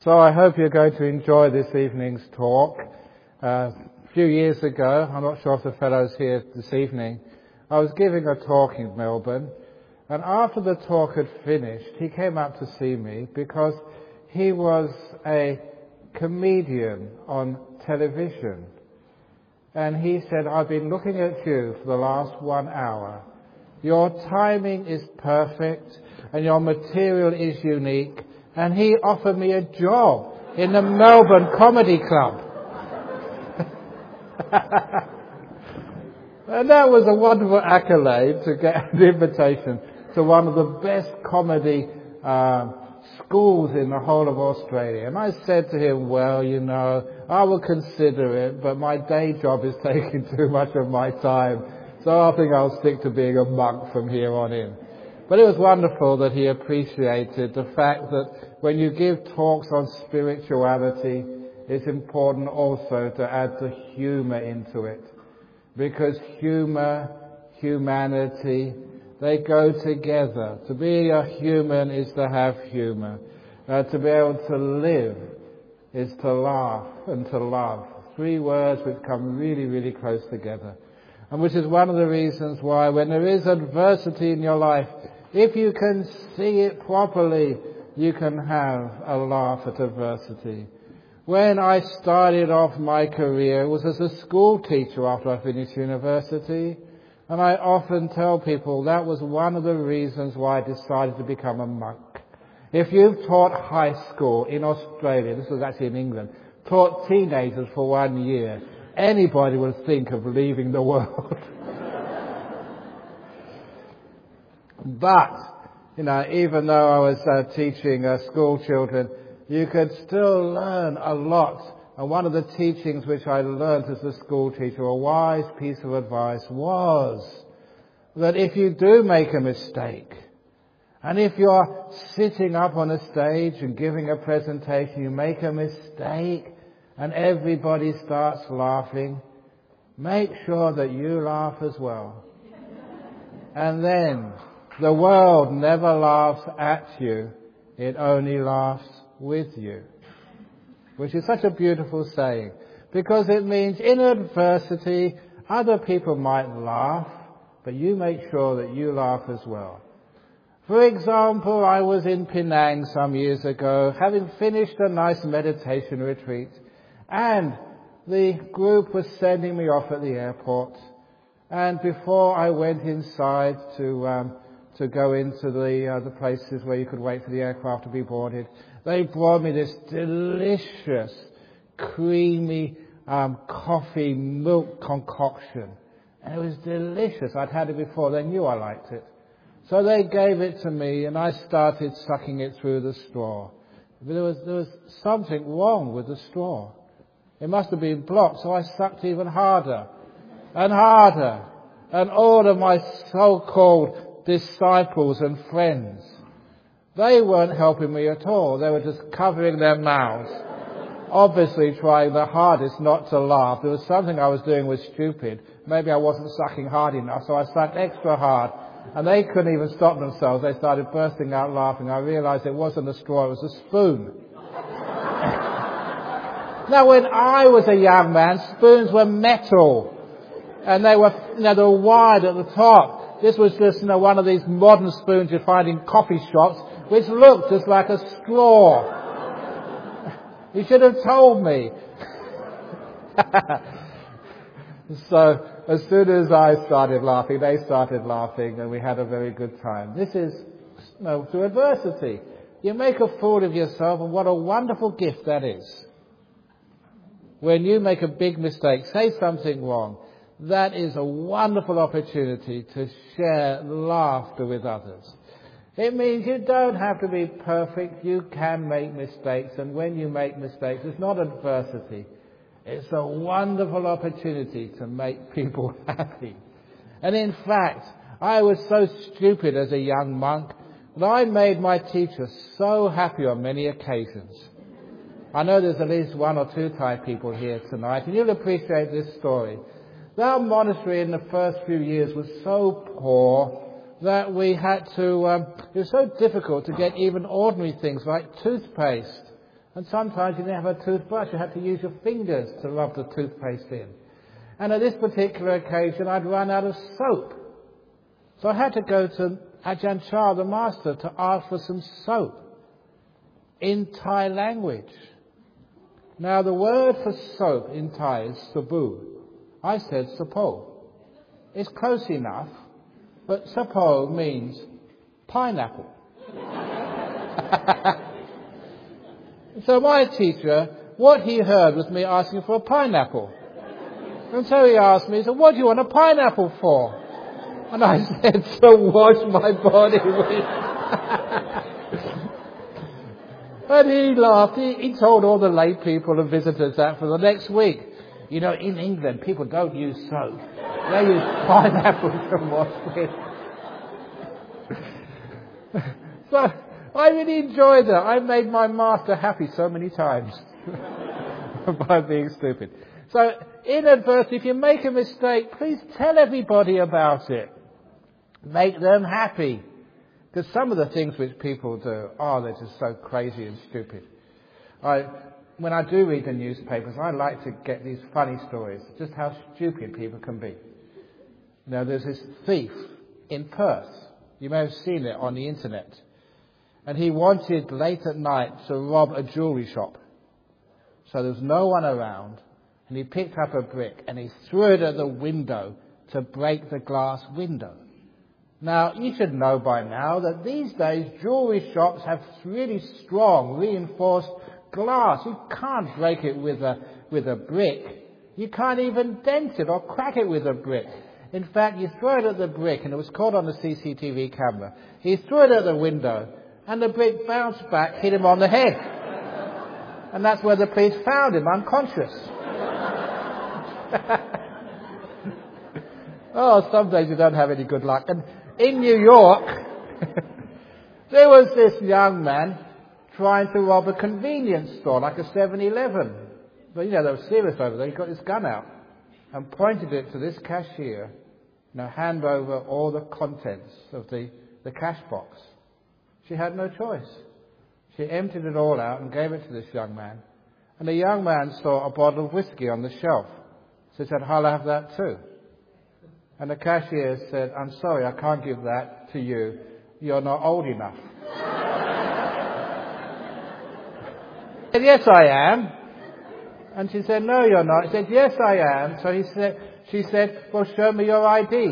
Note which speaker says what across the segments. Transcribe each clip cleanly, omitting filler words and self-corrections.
Speaker 1: So I hope you're going to enjoy this evening's talk. A few years ago, I'm not sure if the fellow's here this evening, I was giving a talk in Melbourne, and after the talk had finished, he came up to see me because he was a comedian on television. And he said, "I've been looking at you for the last 1 hour. Your timing is perfect and your material is unique." And he offered me a job in the Melbourne Comedy Club. And that was a wonderful accolade to get an invitation to one of the best comedy schools in the whole of Australia. And I said to him, "Well, you know, I will consider it, but my day job is taking too much of my time, so I think I'll stick to being a monk from here on in." But it was wonderful that he appreciated the fact that when you give talks on spirituality, it's important also to add the humour into it. Because humour, humanity, they go together. To be a human is to have humour. To be able to live is to laugh and to love. 3 words which come really, really close together. And which is one of the reasons why when there is adversity in your life, if you can see it properly, you can have a laugh at adversity. When I started off my career, it was as a school teacher after I finished university. And I often tell people that was one of the reasons why I decided to become a monk. If you've taught high school in Australia, this was actually in England, taught teenagers for 1 year, anybody would think of leaving the world. But, you know, even though I was teaching school children, you could still learn a lot. And one of the teachings which I learned as a school teacher, a wise piece of advice, was that if you do make a mistake, and if you're sitting up on a stage and giving a presentation, you make a mistake, and everybody starts laughing, make sure that you laugh as well. And then the world never laughs at you, it only laughs with you. Which is such a beautiful saying, because it means in adversity, other people might laugh, but you make sure that you laugh as well. For example, I was in Penang some years ago, having finished a nice meditation retreat, and the group was sending me off at the airport. And before I went inside to go into the places where you could wait for the aircraft to be boarded, they brought me this delicious, creamy coffee milk concoction. And it was delicious. I'd had it before. They knew I liked it. So they gave it to me, and I started sucking it through the straw. But there was something wrong with the straw. It must have been blocked, so I sucked even harder and harder. And all of my so-called disciples and friends, they weren't helping me at all. They were just covering their mouths, obviously trying their hardest not to laugh. There was something I was doing was stupid. Maybe I wasn't sucking hard enough, so I sucked extra hard. And they couldn't even stop themselves. They started bursting out laughing. I realized it wasn't a straw, it was a spoon. Now, when I was a young man, spoons were metal. And they were, they were wide at the top. This was just, one of these modern spoons you find in coffee shops, which looked just like a straw. You should have told me. So, as soon as I started laughing, they started laughing, and we had a very good time. This is, through adversity. You make a fool of yourself, and what a wonderful gift that is. When you make a big mistake, say something wrong, that is a wonderful opportunity to share laughter with others. It means you don't have to be perfect. You can make mistakes. And when you make mistakes, it's not adversity. It's a wonderful opportunity to make people happy. And in fact, I was so stupid as a young monk that I made my teacher so happy on many occasions. I know there's at least 1 or 2 Thai people here tonight, and you'll appreciate this story. Our monastery in the first few years was so poor that we had to, it was so difficult to get even ordinary things like toothpaste And sometimes you didn't have a toothbrush, you had to use your fingers to rub the toothpaste in. And at this particular occasion, I'd run out of soap. So I had to go to Ajahn Chah, the master, to ask for some soap in Thai language. Now, the word for soap in Thai is sabu. I said sapo. It's close enough, but sapo means pineapple. So my teacher, what he heard was me asking for a pineapple. And so he asked me, so what do you want a pineapple for? And I said, to wash my body with. And he laughed. He told all the lay people and visitors that for the next week. You know, in England, people don't use soap. They use pineapple to wash with. So I really enjoyed that. I made my master happy so many times by being stupid. So inadvertently, if you make a mistake, please tell everybody about it. Make them happy. Because some of the things which people do, they're just so crazy and stupid. When I do read the newspapers, I like to get these funny stories, just how stupid people can be. Now, there's this thief in Perth. You may have seen it on the internet. And he wanted late at night to rob a jewellery shop. So there was no one around. And he picked up a brick and he threw it at the window to break the glass window. Now, you should know by now that these days jewellery shops have really strong, reinforced glass. You can't break it with a brick. You can't even dent it or crack it with a brick. In fact, you throw it at the brick, and it was caught on the CCTV camera. He threw it at the window, and the brick bounced back, hit him on the head. And that's where the police found him, unconscious. Some days you don't have any good luck. And in New York, there was this young man trying to rob a convenience store, like a 7-Eleven. But, they were serious over there. He got his gun out and pointed it to this cashier. Hand over all the contents of the cash box. She had no choice. She emptied it all out and gave it to this young man. And the young man saw a bottle of whiskey on the shelf. So he said, I'll have that too. And the cashier said, I'm sorry, I can't give that to you. You're not old enough. He said, yes, I am. And she said, no, you're not. He said, yes, I am. So she said, well, show me your ID.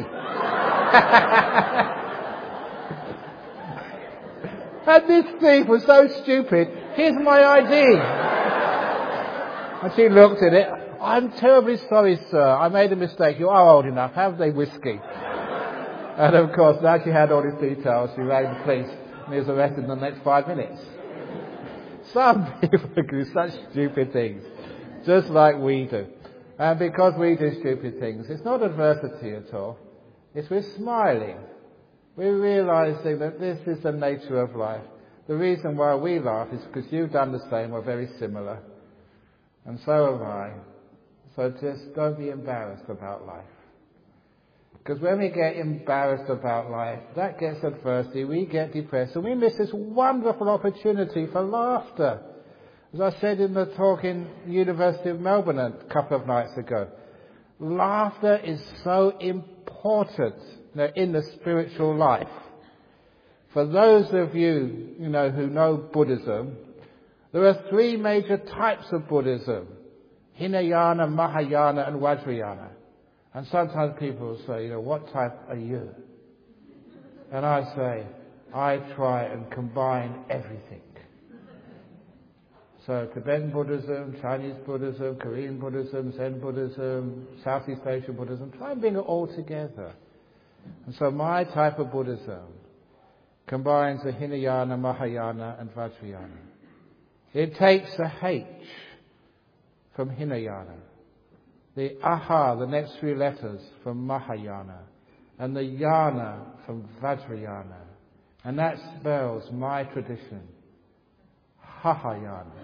Speaker 1: And this thief was so stupid. Here's my ID. And she looked at it. I'm terribly sorry, sir. I made a mistake. You are old enough. Have the whiskey. And of course, now she had all his details. She rang the police and he was arrested in the next 5 minutes. Some people do such stupid things, just like we do. And because we do stupid things, it's not adversity at all. It's we're smiling. We're realizing that this is the nature of life. The reason why we laugh is because you've done the same or very similar. And so have I. So just don't be embarrassed about life. Because when we get embarrassed about life, that gets adversity, we get depressed, and we miss this wonderful opportunity for laughter. As I said in the talk in University of Melbourne a couple of nights ago, laughter is so important in the spiritual life. For those of you, who know Buddhism, there are 3 major types of Buddhism: Hinayana, Mahayana, and Vajrayana. And sometimes people will say, what type are you? And I say, I try and combine everything. So Tibetan Buddhism, Chinese Buddhism, Korean Buddhism, Zen Buddhism, Southeast Asian Buddhism, try and bring it all together. And so my type of Buddhism combines the Hinayana, Mahayana, and Vajrayana. It takes the H from Hinayana, the aha, the next 3 letters, from Mahayana, and the yana from Vajrayana. And that spells my tradition, Hahayana.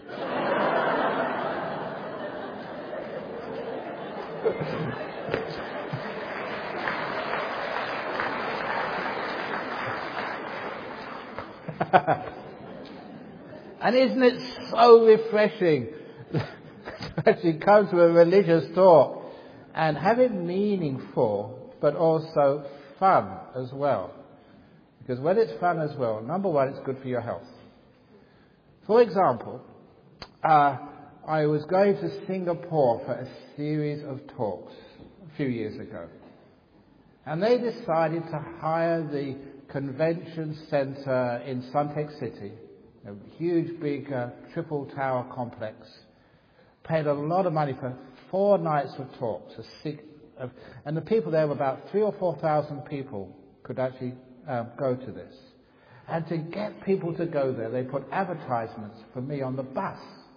Speaker 1: And isn't it so refreshing to actually come to a religious talk and have it meaningful, but also fun as well? Because when it's fun as well, number one, it's good for your health. For example, I was going to Singapore for a series of talks a few years ago. And they decided to hire the convention center in Suntec City, a huge, big triple tower complex. Paid a lot of money for 4 nights of talks. And the people there were about 3,000 or 4,000 people could actually go to this. And to get people to go there, they put advertisements for me on the bus.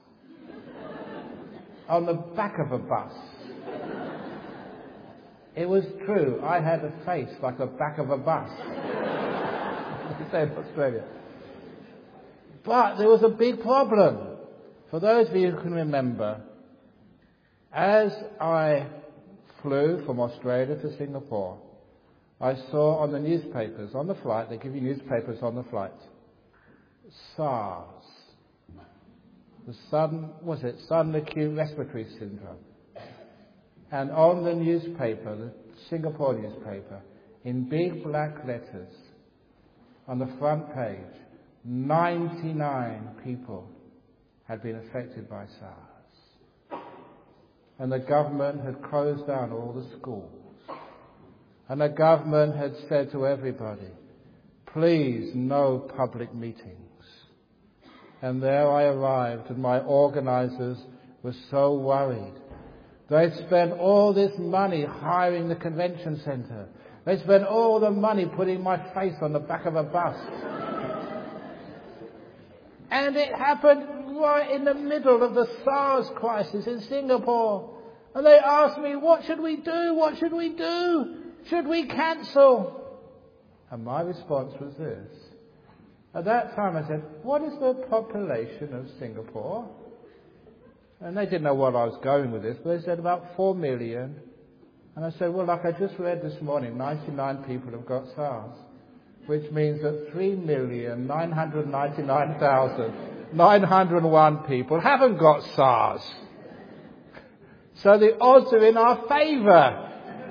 Speaker 1: On the back of a bus. It was true. I had a face like the back of a bus. You say in Australia. But there was a big problem. For those of you who can remember, as I flew from Australia to Singapore, I saw on the newspapers, on the flight, they give you newspapers on the flight, SARS. The sudden acute respiratory syndrome. And on the newspaper, the Singapore newspaper, in big black letters, on the front page, 99 people had been affected by SARS. And the government had closed down all the schools. And the government had said to everybody, please, no public meetings. And there I arrived, and my organizers were so worried. They'd spent all this money hiring the convention center. They spent all the money putting my face on the back of a bus. And it happened right in the middle of the SARS crisis in Singapore. And they asked me, what should we do? What should we do? Should we cancel? And my response was this. At that time I said, what is the population of Singapore? And they didn't know what I was going with this, but they said about 4 million. And I said, well, like I just read this morning, 99 people have got SARS, which means that 3,999,901 people haven't got SARS. So the odds are in our favour.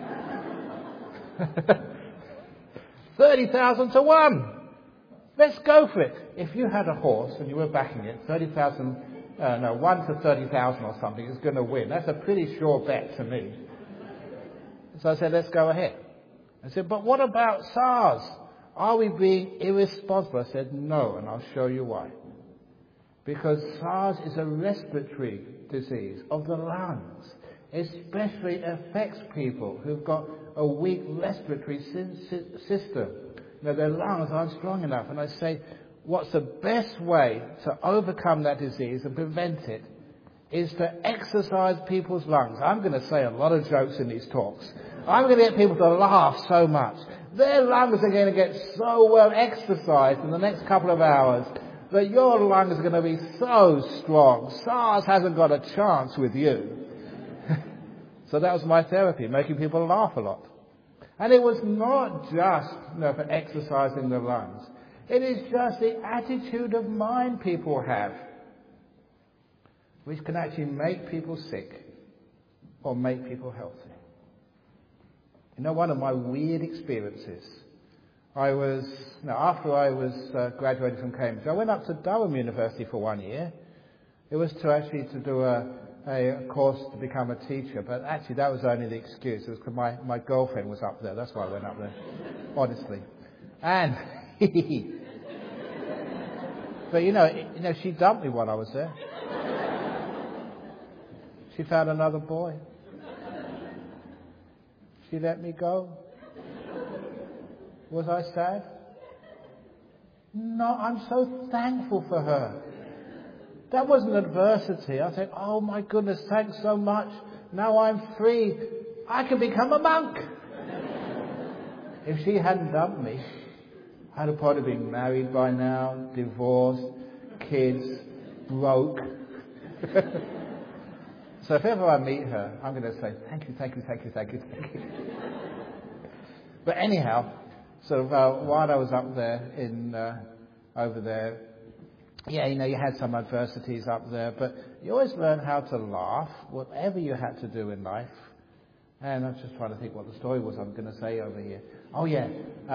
Speaker 1: 30,000 to 1. Let's go for it. If you had a horse and you were backing it, 1 to 30,000 or something is going to win. That's a pretty sure bet to me. So I said, let's go ahead. I said, but what about SARS? Are we being irresponsible? I said, no, and I'll show you why. Because SARS is a respiratory disease of the lungs. Especially affects people who've got a weak respiratory system. Their lungs aren't strong enough. And I say, what's the best way to overcome that disease and prevent it is to exercise people's lungs. I'm going to say a lot of jokes in these talks. I'm going to get people to laugh so much. Their lungs are going to get so well exercised in the next couple of hours that your lungs are going to be so strong. SARS hasn't got a chance with you. So that was my therapy, making people laugh a lot. And it was not just for exercising the lungs. It is just the attitude of mind people have, which can actually make people sick or make people healthy. You know, one of my weird experiences, after I was graduated from Cambridge, I went up to Durham University for 1 year. It was to do a course to become a teacher, but actually that was only the excuse. It was because my girlfriend was up there. That's why I went up there, honestly. And but she dumped me while I was there. She found another boy. She let me go. Was I sad? No, I'm so thankful for her. That wasn't adversity. I said, oh my goodness, thanks so much. Now I'm free. I can become a monk. If she hadn't dumped me, I'd have probably been married by now, divorced, kids, broke. So if ever I meet her, I'm going to say, thank you. But anyhow, while I was up there over there, Yeah, you had some adversities up there, but you always learn how to laugh, whatever you had to do in life. And I'm just trying to think what the story was I'm going to say over here. Oh yeah,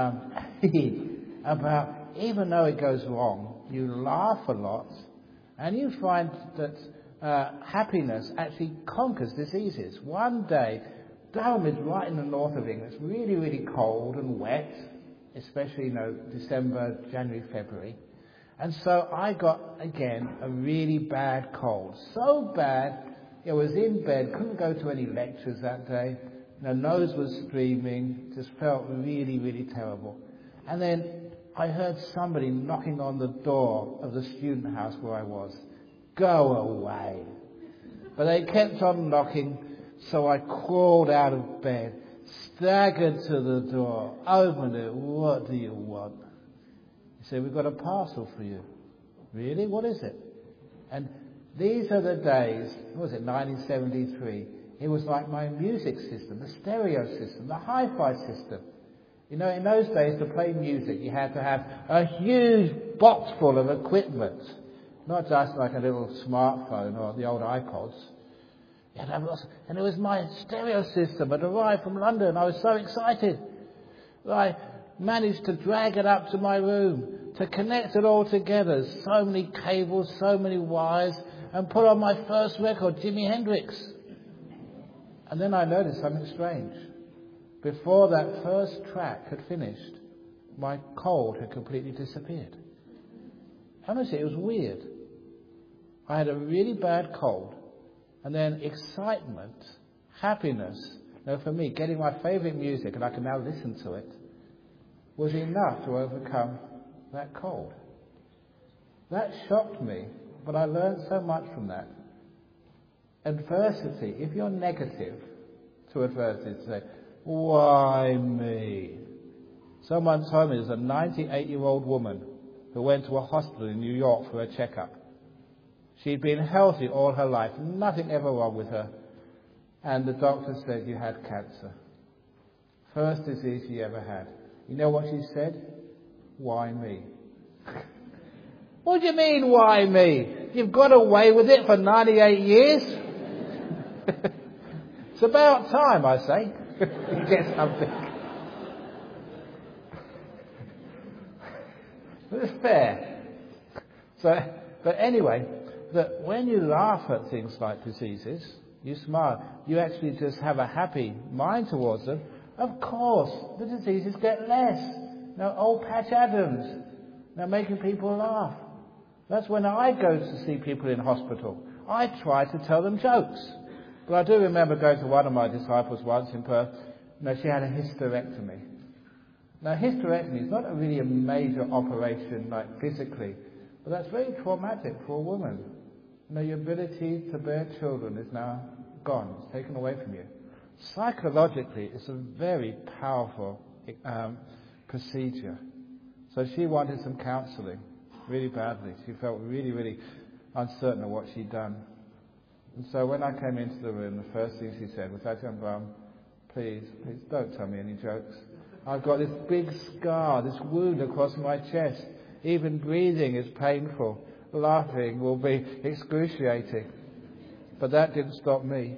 Speaker 1: about even though it goes wrong, you laugh a lot, and you find that happiness actually conquers diseases. One day, Durham is right in the north of England. It's really, really cold and wet, especially December, January, February. And so I got, again, a really bad cold. So bad, I was in bed, couldn't go to any lectures that day. My nose was streaming, just felt really, really terrible. And then I heard somebody knocking on the door of the student house where I was. Go away. But they kept on knocking, so I crawled out of bed, staggered to the door, opened it. What do you want? He said, we've got a parcel for you. Really? What is it? And these are the days, what was it, 1973. It was like my music system, the stereo system, the hi-fi system. In those days, to play music, you had to have a huge box full of equipment. Not just like a little smartphone or the old iPods. You had to have lots, and it was my stereo system. It arrived from London. I was so excited. I managed to drag it up to my room, to connect it all together. So many cables, so many wires, and put on my first record, Jimi Hendrix. And then I noticed something strange. Before that first track had finished, my cold had completely disappeared. Honestly, it was weird. I had a really bad cold, and then excitement, happiness, for me, getting my favourite music, and I can now listen to it, was enough to overcome that cold. That shocked me, but I learned so much from that. Adversity, if you're negative to adversity, say, why me? Someone told me there's a 98-year-old woman who went to a hospital in New York for a checkup. She'd been healthy all her life, nothing ever wrong with her. And the doctor said, you had cancer. First disease she ever had. You know what she said? Why me? What do you mean, why me? You've got away with it for 98 years? It's about time, I say. You get something. It's fair. But anyway, that when you laugh at things like diseases, you smile, you actually just have a happy mind towards them, of course, the diseases get less. Now, old Patch Adams, making people laugh. That's when I go to see people in hospital. I try to tell them jokes. But I do remember going to one of my disciples once in Perth. She had a hysterectomy. Now, hysterectomy is not really a major operation, like physically, but that's very traumatic for a woman. Your ability to bear children is now gone. It's taken away from you. Psychologically, it's a very powerful procedure. So she wanted some counselling really badly. She felt really, really uncertain of what she'd done. And so when I came into the room, the first thing she said was, Ajahn Brahm, please don't tell me any jokes. I've got this big scar, this wound across my chest. Even breathing is painful. Laughing will be excruciating. But that didn't stop me.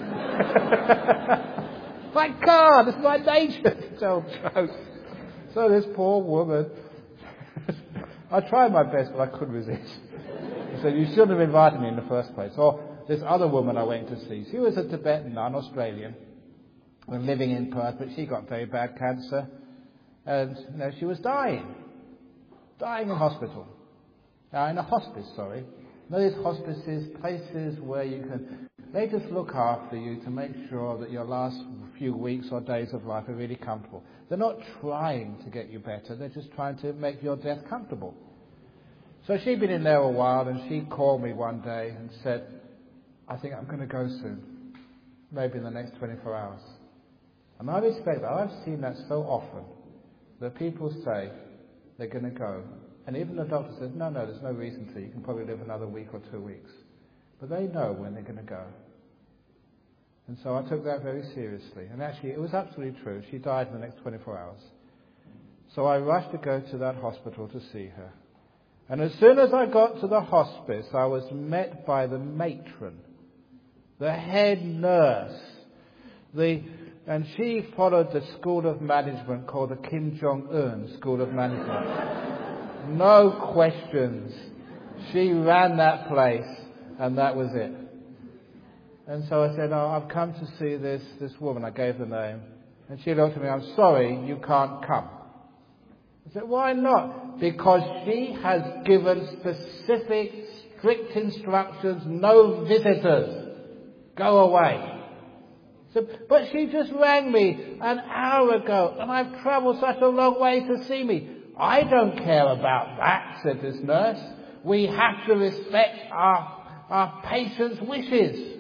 Speaker 1: My God, it's my nature to tell jokes. So this poor woman, I tried my best, but I couldn't resist. She said, you shouldn't have invited me in the first place. Or this other woman I went to see, she was a Tibetan nun, Australian, living in Perth, but she got very bad cancer. And she was dying in hospital. In a hospice, sorry. These hospices, places where they just look after you to make sure that your last few weeks or days of life are really comfortable. They're not trying to get you better, they're just trying to make your death comfortable. So she'd been in there a while, and she called me one day and said, I think I'm going to go soon, maybe in the next 24 hours. And I respect that. I've seen that so often, that people say they're going to go. And even the doctor says, no, there's no reason to. You can probably live another week or 2 weeks. But they know when they're going to go. And so I took that very seriously. And actually, it was absolutely true. She died in the next 24 hours. So I rushed to go to that hospital to see her. And as soon as I got to the hospice, I was met by the matron, the head nurse, and she followed the school of management called the Kim Jong-un School of Management. No questions. She ran that place, and that was it. And so I said, I've come to see this woman. I gave the name. And she looked at me, I'm sorry, you can't come. I said, why not? Because she has given specific, strict instructions, no visitors. Go away. So, but she just rang me an hour ago, and I've travelled such a long way to see me. I don't care about that, said this nurse. We have to respect our patients' wishes.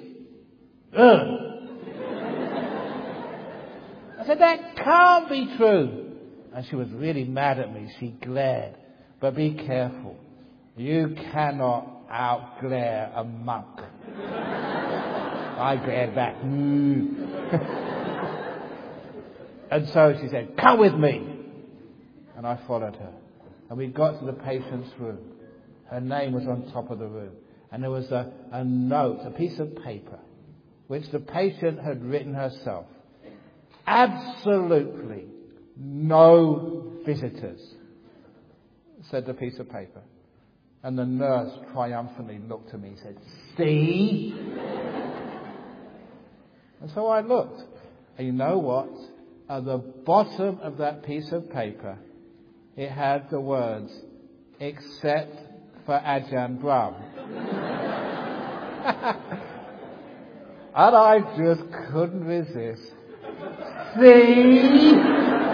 Speaker 1: I said, that can't be true. And she was really mad at me. She glared. But be careful. You cannot outglare a monk. I glared back. And so she said, come with me. And I followed her. And we got to the patient's room. Her name was on top of the room. And there was a note, a piece of paper, which the patient had written herself. Absolutely no visitors, said the piece of paper. And the nurse triumphantly looked at me and said, see? And so I looked. And you know what? At the bottom of that piece of paper, it had the words, except for Ajahn Brahm. And I just couldn't resist. See?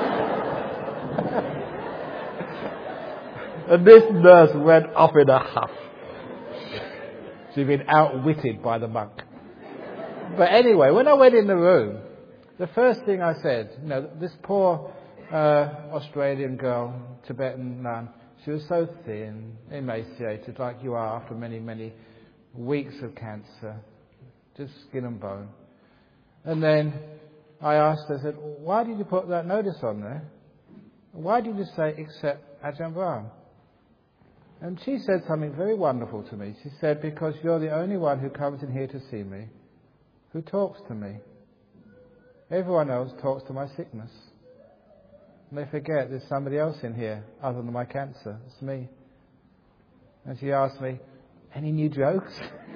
Speaker 1: And this nurse went off in a huff. She'd been outwitted by the monk. But anyway, when I went in the room, the first thing I said, this poor Australian girl, Tibetan nun, she was so thin, emaciated, like you are after many, many weeks of cancer, just skin and bone. And then I asked her, I said, why did you put that notice on there? Why did you say, except Ajahn Brahm? And she said something very wonderful to me. She said, because you're the only one who comes in here to see me, who talks to me. Everyone else talks to my sickness. And they forget there's somebody else in here other than my cancer. It's me. And she asked me, any new jokes?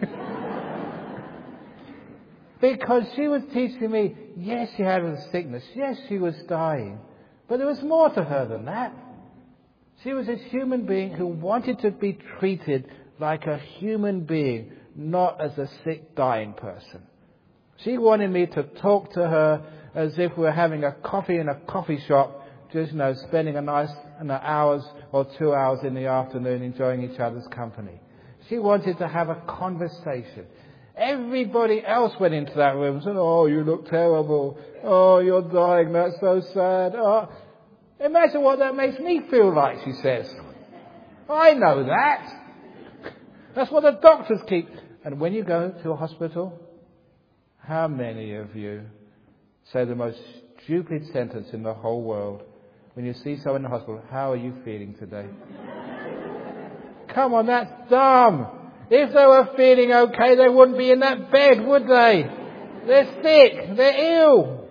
Speaker 1: Because she was teaching me, yes, she had a sickness. Yes, she was dying. But there was more to her than that. She was a human being who wanted to be treated like a human being, not as a sick, dying person. She wanted me to talk to her as if we were having a coffee in a coffee shop, just, spending a nice hours or 2 hours in the afternoon enjoying each other's company. She wanted to have a conversation. Everybody else went into that room and said, oh, you look terrible. Oh, you're dying. That's so sad. Oh, imagine what that makes me feel like, she says. I know that. That's what the doctors keep. And when you go to a hospital, how many of you say the most stupid sentence in the whole world when you see someone in the hospital, how are you feeling today? Come on, that's dumb. If they were feeling okay, they wouldn't be in that bed, would they? They're sick. They're ill.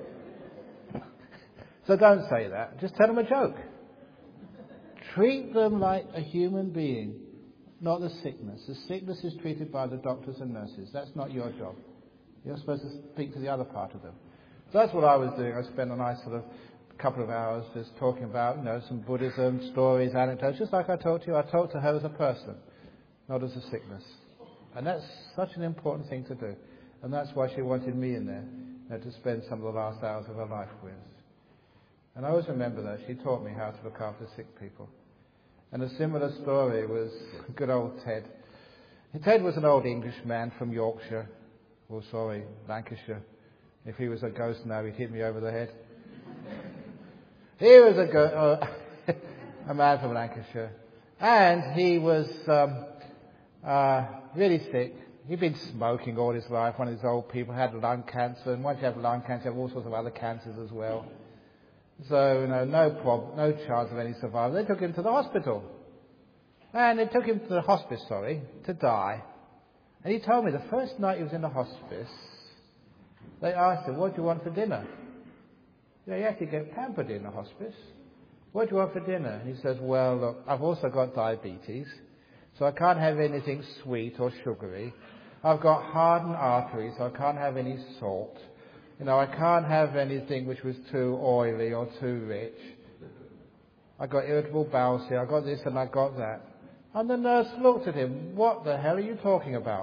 Speaker 1: So don't say that. Just tell them a joke. Treat them like a human being, not the sickness. The sickness is treated by the doctors and nurses. That's not your job. You're supposed to speak to the other part of them. So that's what I was doing. I spent a nice sort of couple of hours just talking about, some Buddhism, stories, anecdotes, just like I talked to you. I talked to her as a person, not as a sickness. And that's such an important thing to do. And that's why she wanted me in there, to spend some of the last hours of her life with. And I always remember that. She taught me how to look after sick people. And a similar story was good old Ted. Ted was an old Englishman from Yorkshire. Lancashire. If he was a ghost now, he'd hit me over the head. He was a man from Lancashire. And he was really sick. He'd been smoking all his life. One of these old people had lung cancer. And once you have lung cancer, you have all sorts of other cancers as well. So, no chance of any survival. They took him to the hospital. And they took him to the hospice, to die. And he told me the first night he was in the hospice, they asked him, what do you want for dinner? You have to get pampered in the hospice. What do you want for dinner? And he says, well, look, I've also got diabetes, so I can't have anything sweet or sugary. I've got hardened arteries, so I can't have any salt. I can't have anything which was too oily or too rich. I got irritable bowel syndrome, I got this and I got that. And the nurse looked at him, what the hell are you talking about?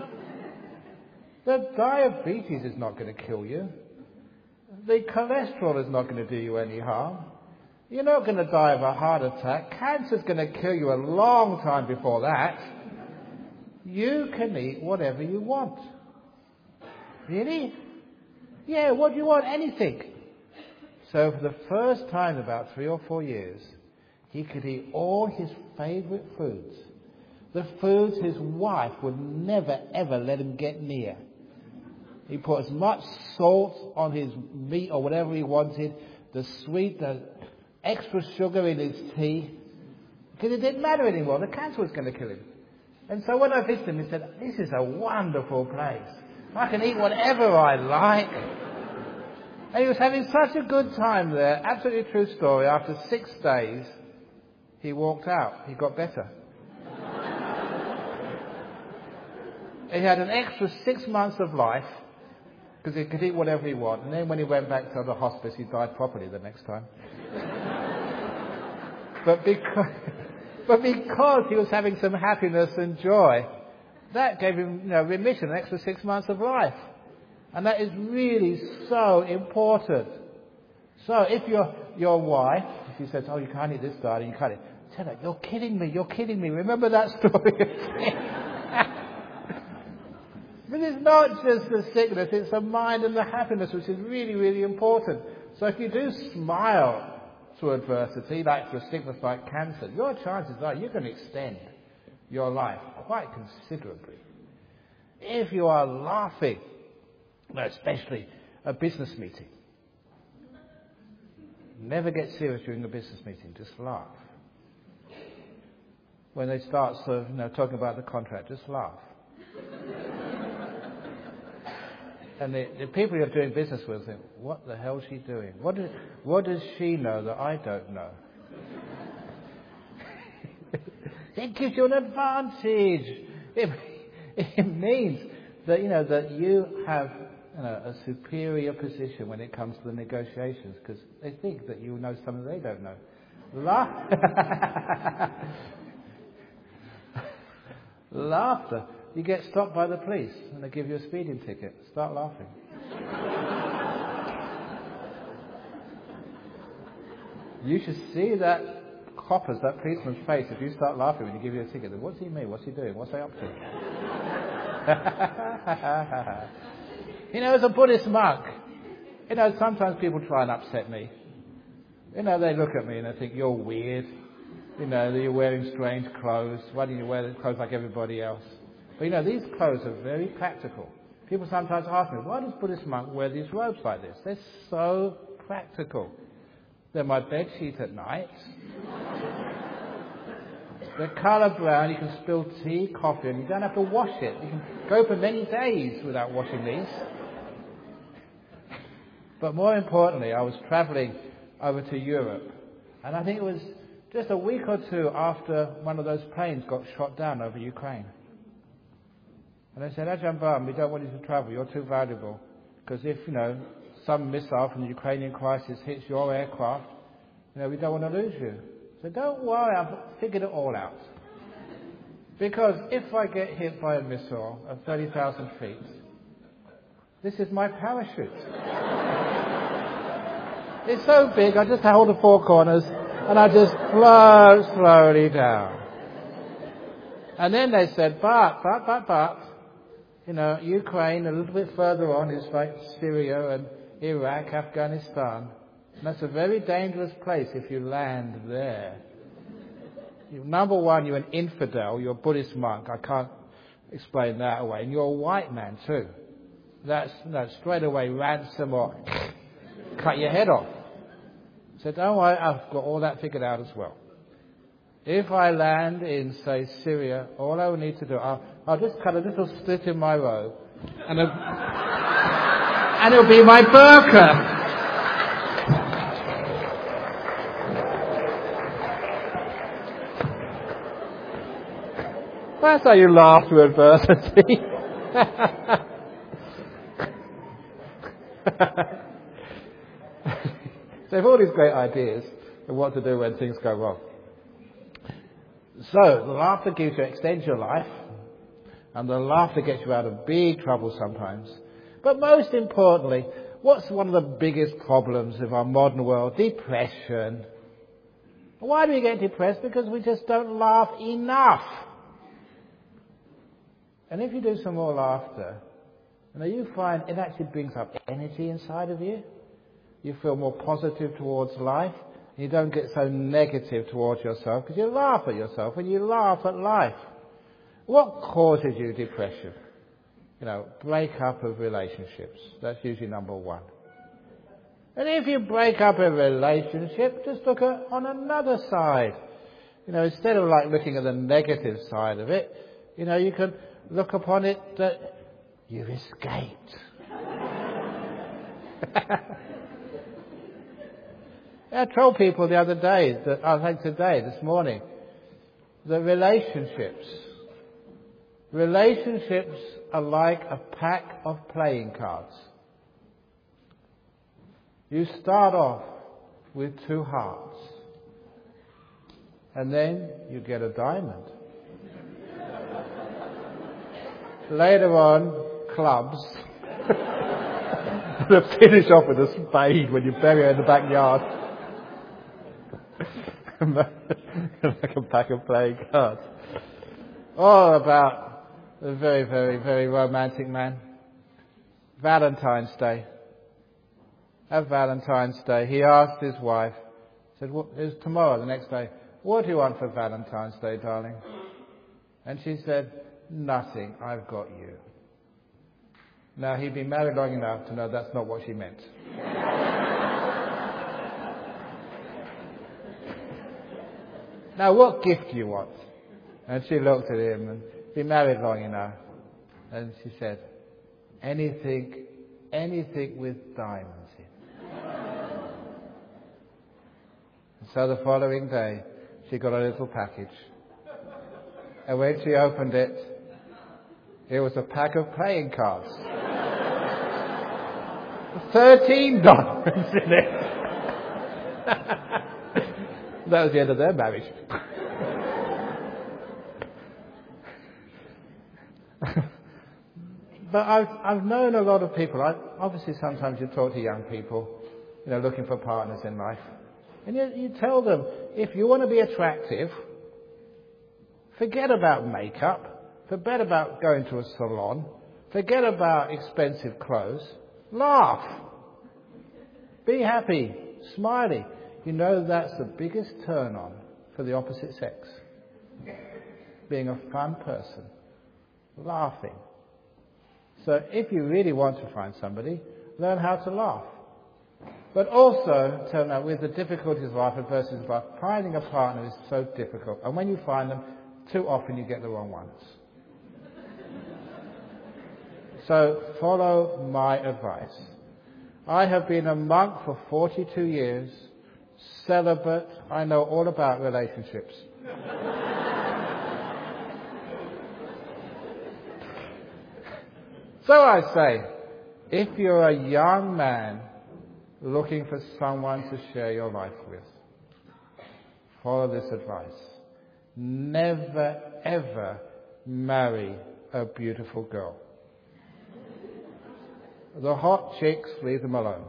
Speaker 1: The diabetes is not going to kill you. The cholesterol is not going to do you any harm. You're not going to die of a heart attack. Cancer's going to kill you a long time before that. You can eat whatever you want. Really? Yeah, what do you want? Anything. So for the first time in about 3 or 4 years, he could eat all his favourite foods. The foods his wife would never ever let him get near. He put as much salt on his meat or whatever he wanted, the sweet, the extra sugar in his tea, because it didn't matter anymore. The cancer was going to kill him. And so when I visited him, he said, this is a wonderful place. I can eat whatever I like. And he was having such a good time there. Absolutely true story. After 6 days, he walked out. He got better. He had an extra 6 months of life because he could eat whatever he wanted. And then when he went back to the hospice, he died properly the next time. But because he was having some happiness and joy, that gave him remission, an extra 6 months of life. And that is really so important. So if your wife, if she says, oh, you can't eat this, darling, you can't eat, tell her, you're kidding me. Remember that story? But it's not just the sickness, it's the mind and the happiness, which is really, really important. So if you do smile to adversity, like for a sickness like cancer, your chances are you're going to extend your life quite considerably. If you are laughing, especially a business meeting, never get serious during a business meeting, just laugh. When they start talking about the contract, just laugh. And the people you're doing business with think, what the hell is she doing? What does she know that I don't know? It gives you an advantage. It means that that you have a superior position when it comes to the negotiations, because they think that you know something they don't know. Laughter. You get stopped by the police and they give you a speeding ticket. Start laughing. You should see that policeman's face if you start laughing when you give you a ticket. What's he mean? What's he doing? What's he up to? As a Buddhist monk, sometimes people try and upset me. They look at me and they think, you're weird. That you're wearing strange clothes. Why don't you wear the clothes like everybody else? But these clothes are very practical. People sometimes ask me, why does Buddhist monk wear these robes like this? They're so practical. They're my bed sheet at night. They're colour brown. You can spill tea, coffee, and you don't have to wash it. You can go for many days without washing these. But more importantly, I was travelling over to Europe, and I think it was just a week or two after one of those planes got shot down over Ukraine. And they said, Ajahn Brahm, we don't want you to travel, you're too valuable. Because if, some missile from the Ukrainian crisis hits your aircraft, we don't want to lose you. So don't worry, I've figured it all out. Because if I get hit by a missile at 30,000 feet, this is my parachute. It's so big, I just hold the 4 corners and I just float slowly down. And then they said, but, Ukraine, a little bit further on, is like Syria and Iraq, Afghanistan. And that's a very dangerous place if you land there. Number one, you're an infidel, you're a Buddhist monk. I can't explain that away. And you're a white man too. That's straight away ransom or cut your head off. So don't worry, I've got all that figured out as well. If I land in, say, Syria, all I will need to do, I'll just cut a little slit in my robe, and it'll be my burqa. That's how you laugh through adversity. So they have all these great ideas of what to do when things go wrong. So the laughter extends your life, and the laughter gets you out of big trouble sometimes. But most importantly, what's one of the biggest problems of our modern world? Depression. Why do we get depressed? Because we just don't laugh enough. And if you do some more laughter, you find it actually brings up energy inside of you. You feel more positive towards life. You don't get so negative towards yourself because you laugh at yourself and you laugh at life. What causes you depression? Break-up of relationships. That's usually number one. And if you break up a relationship, just look on another side. Instead of looking at the negative side of it, you can look upon it that you've escaped. I told people the other day, this morning, that relationships are like a pack of playing cards. You start off with 2 hearts, and then you get a diamond. Later on, clubs. To finish off with a spade when you bury it in the backyard. Like a pack of playing cards. All about a very, very, very romantic man. Valentine's Day. At Valentine's Day, he asked his wife, said, it was tomorrow, the next day, what do you want for Valentine's Day, darling? And she said, nothing, I've got you. Now, he'd been married long enough to know that's not what she meant. Now, what gift do you want? And she looked at him and been married long enough. And she said, anything with diamonds in. And so the following day, she got a little package. And when she opened it, it was a pack of playing cards. 13 diamonds in it. That was the end of their marriage. But I've known a lot of people. Obviously, sometimes you talk to young people, looking for partners in life. And you tell them, if you want to be attractive, forget about makeup, forget about going to a salon, forget about expensive clothes, laugh, be happy, smiley. That's the biggest turn on for the opposite sex. Being a fun person, laughing. So if you really want to find somebody, learn how to laugh. But also, turn out with the difficulties of life, adversities of life, finding a partner is so difficult. And when you find them, too often you get the wrong ones. So follow my advice. I have been a monk for 42 years, celibate. I know all about relationships. So I say, if you're a young man looking for someone to share your life with, follow this advice. Never, ever marry a beautiful girl. The hot chicks, leave them alone.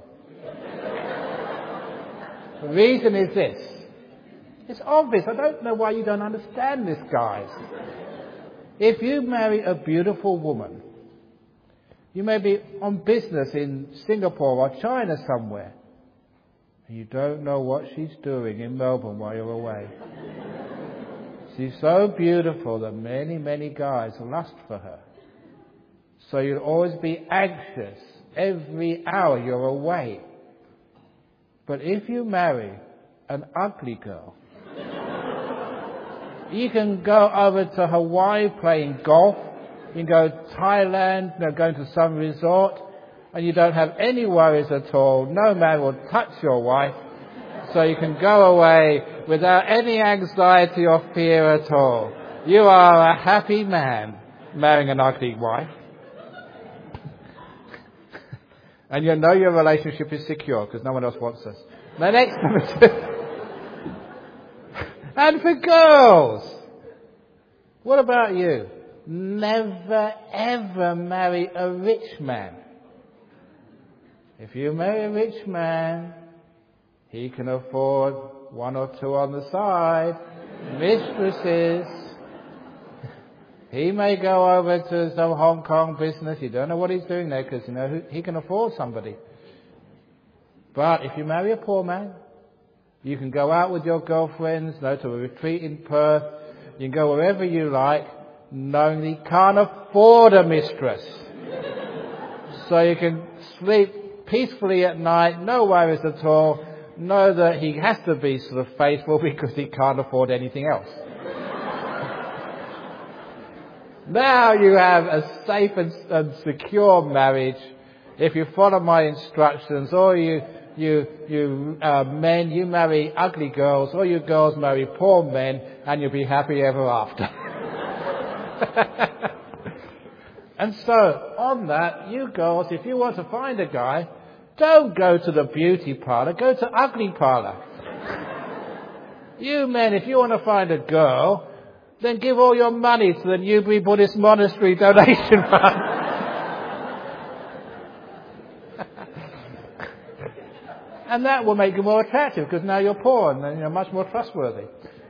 Speaker 1: The reason is this. It's obvious. I don't know why you don't understand this, guys. If you marry a beautiful woman, you may be on business in Singapore or China somewhere, and you don't know what she's doing in Melbourne while you're away. She's so beautiful that many, many guys lust for her. So you'll always be anxious every hour you're away. But if you marry an ugly girl, You can go over to Hawaii playing golf. You can go to Thailand, going to some resort, and you don't have any worries at all. No man will touch your wife, so you can go away without any anxiety or fear at all. You are a happy man marrying an ugly wife. And you know your relationship is secure because no one else wants us. The next number 2. And for girls, what about you? Never ever marry a rich man. If you marry a rich man, he can afford 1 or 2 on the side, mistresses. He may go over to some Hong Kong business. You don't know what he's doing there because, he can afford somebody. But if you marry a poor man, you can go out with your girlfriends, to a retreat in Perth. You can go wherever you like, knowing he can't afford a mistress. So you can sleep peacefully at night, no worries at all. Know that he has to be sort of faithful because he can't afford anything else. Now you have a safe and secure marriage. If you follow my instructions, or you men, you marry ugly girls, or you girls marry poor men, and you'll be happy ever after. And so, on that, you girls, if you want to find a guy, don't go to the beauty parlour, go to ugly parlour. You men, if you want to find a girl, then give all your money to the Newbury Buddhist Monastery donation fund. And that will make you more attractive because now you're poor and you're much more trustworthy.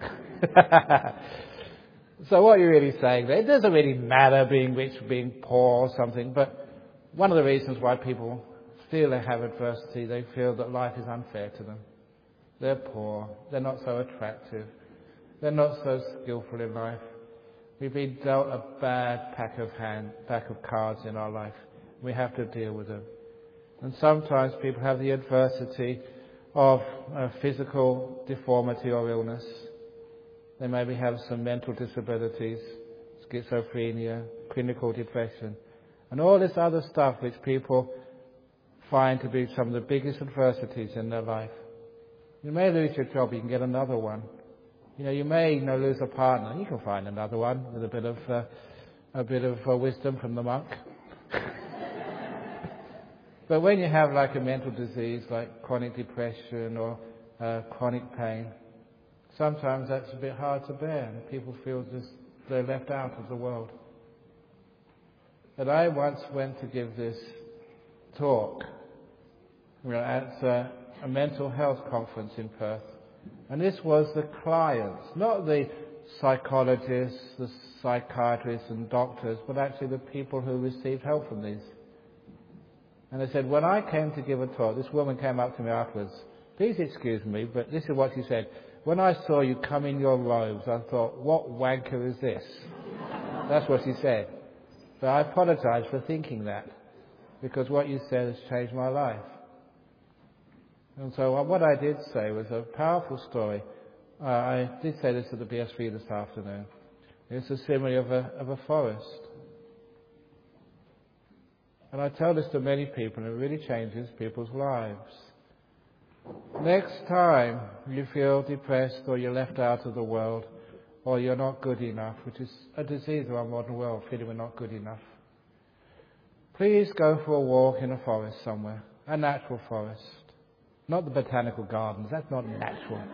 Speaker 1: So what you're really saying there, it doesn't really matter being rich, being poor or something, but one of the reasons why people feel they have adversity, they feel that life is unfair to them. They're poor, they're not so attractive, they're not so skillful in life. We've been dealt a bad pack of cards in our life. We have to deal with them. And sometimes people have the adversity of physical deformity or illness. They maybe have some mental disabilities, schizophrenia, clinical depression, and all this other stuff which people find to be some of the biggest adversities in their life. You may lose your job, you can get another one. You may lose a partner, you can find another one with a bit of wisdom from the monk. But when you have like a mental disease like chronic depression or chronic pain, sometimes that's a bit hard to bear and people feel just they're left out of the world. But I once went to give this talk at a mental health conference in Perth. And this was the clients, not the psychologists, the psychiatrists and doctors, but actually the people who received help from these. And they said, when I came to give a talk, this woman came up to me afterwards. Please excuse me, but this is what she said. When I saw you come in your robes, I thought, what wanker is this? That's what she said. But I apologize for thinking that, because what you said has changed my life. And so what I did say was a powerful story. I did say this at the BSV this afternoon. It's a simile of a forest. And I tell this to many people, and it really changes people's lives. Next time you feel depressed or you're left out of the world or you're not good enough, which is a disease of our modern world, feeling we're not good enough, please go for a walk in a forest somewhere, a natural forest. Not the botanical gardens, that's not natural.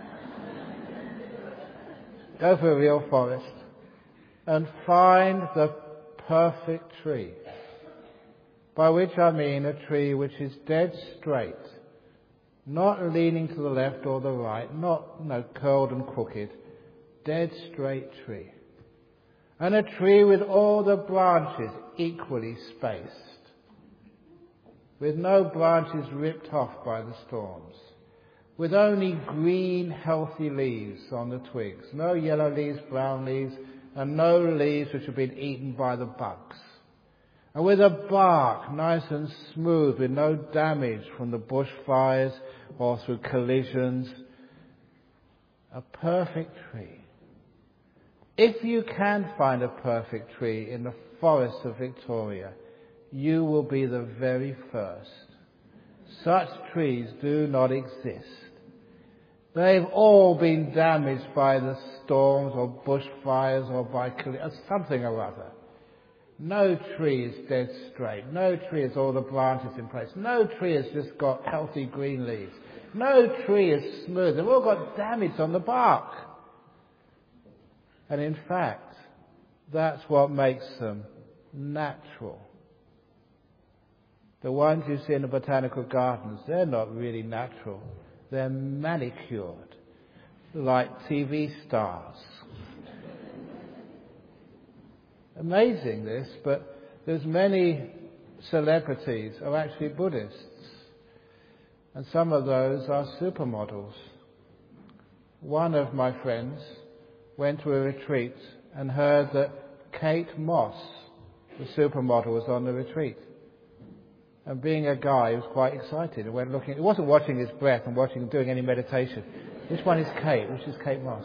Speaker 1: Go for a real forest and find the perfect tree. By which I mean a tree which is dead straight, not leaning to the left or the right, not curled and crooked, dead straight tree. And a tree with all the branches equally spaced, with no branches ripped off by the storms, with only green, healthy leaves on the twigs, no yellow leaves, brown leaves, and no leaves which have been eaten by the bugs. And with a bark nice and smooth, with no damage from the bushfires or through collisions. A perfect tree. If you can find a perfect tree in the forest of Victoria, you will be the very first. Such trees do not exist. They've all been damaged by the storms or bushfires or by something or other. No tree is dead straight. No tree has all the branches in place. No tree has just got healthy green leaves. No tree is smooth. They've all got damage on the bark. And in fact, that's what makes them natural. The ones you see in the botanical gardens, they're not really natural. They're manicured, like TV stars. Amazing this, but there's many celebrities are actually Buddhists. And some of those are supermodels. One of my friends went to a retreat and heard that Kate Moss, the supermodel, was on the retreat. And being a guy, he was quite excited. He went looking. He wasn't watching his breath and doing any meditation. Which one is Kate? Which is Kate Moss?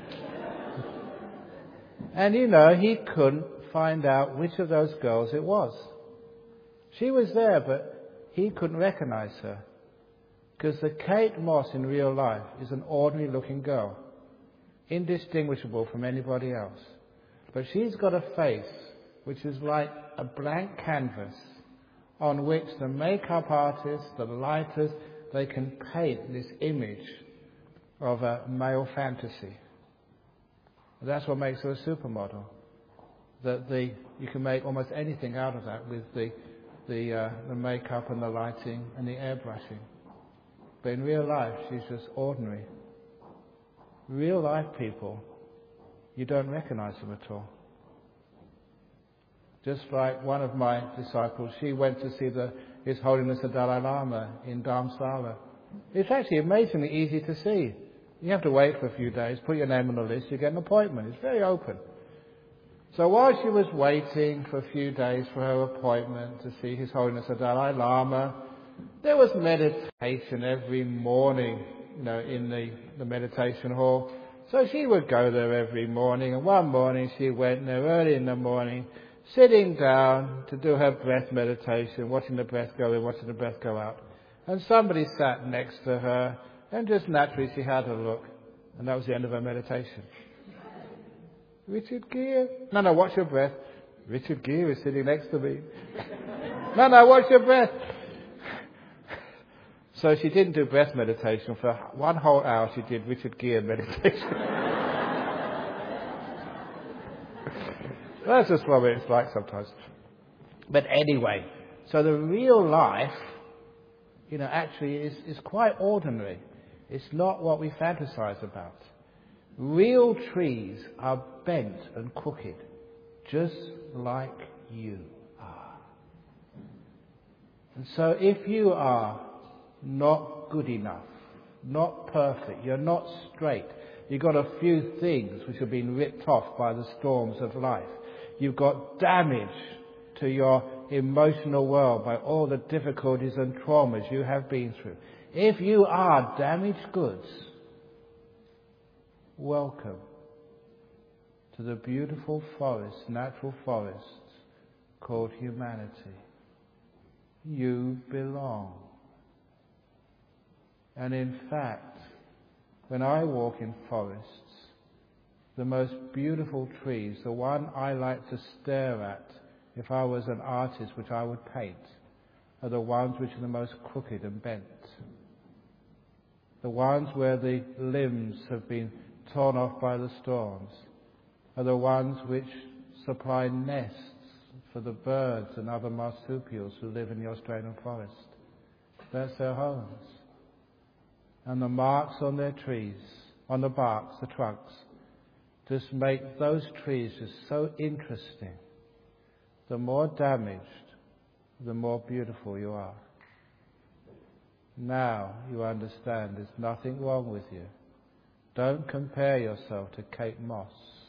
Speaker 1: And he couldn't find out which of those girls it was. She was there, but he couldn't recognize her. Because the Kate Moss in real life is an ordinary looking girl, indistinguishable from anybody else. But she's got a face which is like a blank canvas on which the makeup artists, the lighters, they can paint this image of a male fantasy. That's what makes her a supermodel. You can make almost anything out of that with the makeup and the lighting and the airbrushing. But in real life, she's just ordinary. Real life people, you don't recognize them at all. Just like one of my disciples, she went to see His Holiness the Dalai Lama in Dharamsala. It's actually amazingly easy to see. You have to wait for a few days, put your name on the list, you get an appointment. It's very open. So while she was waiting for a few days for her appointment to see His Holiness the Dalai Lama, there was meditation every morning, in the meditation hall. So she would go there every morning, and one morning she went there early in the morning, sitting down to do her breath meditation, watching the breath go in, watching the breath go out. And somebody sat next to her, and just naturally she had a look, and that was the end of her meditation. Richard Gere? No, watch your breath. Richard Gere is sitting next to me. No, watch your breath. So she didn't do breath meditation. For 1 whole hour she did Richard Gere meditation. That's just what it's like sometimes. But anyway, so the real life, actually is quite ordinary. It's not what we fantasize about. Real trees are bent and crooked, just like you are. And so if you are not good enough, not perfect, you're not straight, you've got a few things which have been ripped off by the storms of life, you've got damage to your emotional world by all the difficulties and traumas you have been through. If you are damaged goods, welcome to the beautiful forest, natural forests called humanity. You belong. And in fact, when I walk in forests, the most beautiful trees, the one I like to stare at if I was an artist, which I would paint, are the ones which are the most crooked and bent. The ones where the limbs have been torn off by the storms are the ones which supply nests for the birds and other marsupials who live in the Australian forest. That's their homes. And the marks on their trees, on the barks, the trunks, just make those trees just so interesting. The more damaged, the more beautiful you are. Now you understand there's nothing wrong with you. Don't compare yourself to Kate Moss.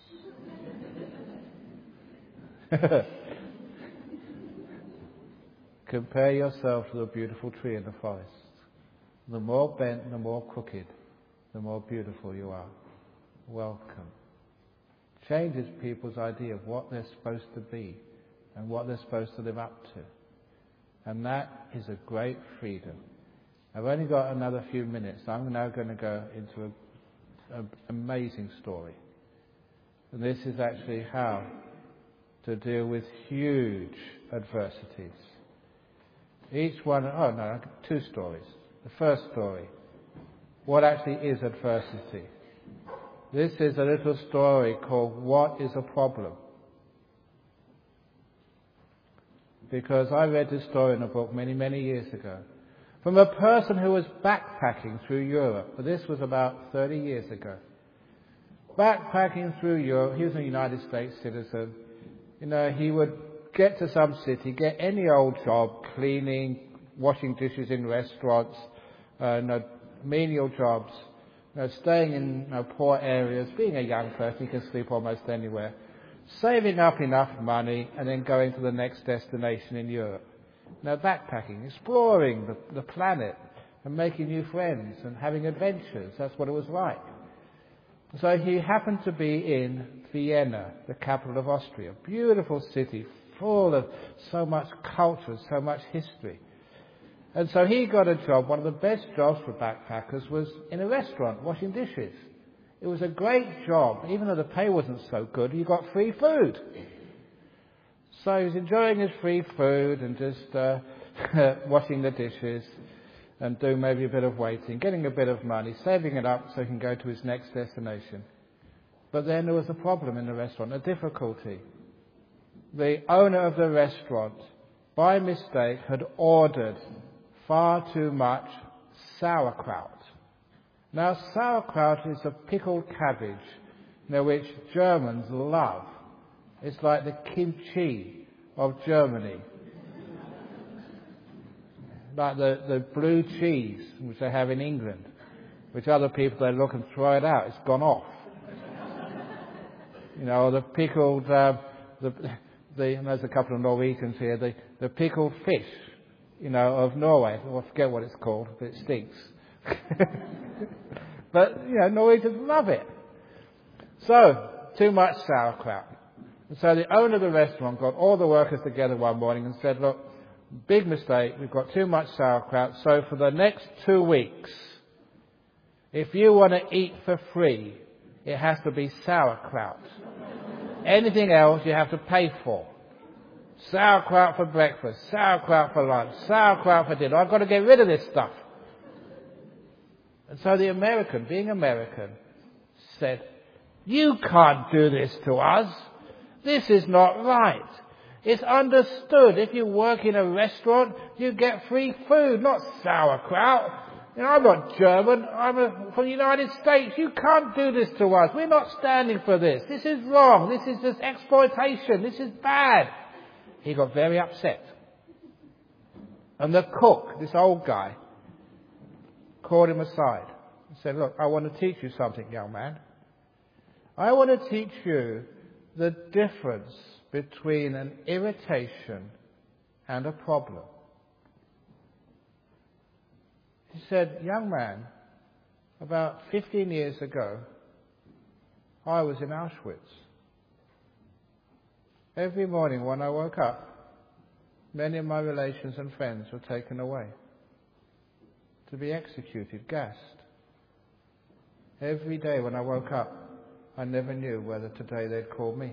Speaker 1: Compare yourself to the beautiful tree in the forest. The more bent, the more crooked, the more beautiful you are. Welcome. changes people's idea of what they're supposed to be and what they're supposed to live up to. And that is a great freedom. I've only got another few minutes. I'm now going to go into an amazing story. And this is actually how to deal with huge adversities. Each one, two stories. The first story, what actually is adversity? This is a little story called What is a Problem? Because I read this story in a book many, many years ago from a person who was backpacking through Europe. But this was about 30 years ago. Backpacking through Europe, he was a United States citizen. He would get to some city, get any old job, cleaning, washing dishes in restaurants, menial jobs, staying in poor areas, being a young person, you can sleep almost anywhere, saving up enough money and then going to the next destination in Europe. Backpacking, exploring the planet and making new friends and having adventures. That's what it was like. So he happened to be in Vienna, the capital of Austria. Beautiful city, full of so much culture, so much history. And so he got a job. One of the best jobs for backpackers was in a restaurant, washing dishes. It was a great job. Even though the pay wasn't so good, he got free food. So he was enjoying his free food and just washing the dishes and doing maybe a bit of waiting, getting a bit of money, saving it up so he can go to his next destination. But then there was a problem in the restaurant, a difficulty. The owner of the restaurant, by mistake, had ordered far too much sauerkraut. Now, sauerkraut is a pickled cabbage, which Germans love. It's like the kimchi of Germany. Like the blue cheese, which they have in England, which other people, they look and throw it out. It's gone off. The pickled, there's a couple of Norwegians here, the pickled fish, of Norway. I forget what it's called, but it stinks. But, Norwegians love it. So, too much sauerkraut. And so the owner of the restaurant got all the workers together one morning and said, look, big mistake, we've got too much sauerkraut, so for the next 2 weeks, if you want to eat for free, it has to be sauerkraut. Anything else you have to pay for. Sauerkraut for breakfast, sauerkraut for lunch, sauerkraut for dinner. I've got to get rid of this stuff. And so the American, being American, said, you can't do this to us. This is not right. It's understood. If you work in a restaurant, you get free food, not sauerkraut. I'm not German. I'm from the United States. You can't do this to us. We're not standing for this. This is wrong. This is just exploitation. This is bad. He got very upset. And the cook, this old guy, called him aside and said, look, I want to teach you something, young man. I want to teach you the difference between an irritation and a problem. He said, young man, about 15 years ago, I was in Auschwitz. Every morning when I woke up, many of my relations and friends were taken away to be executed, gassed. Every day when I woke up, I never knew whether today they'd call me.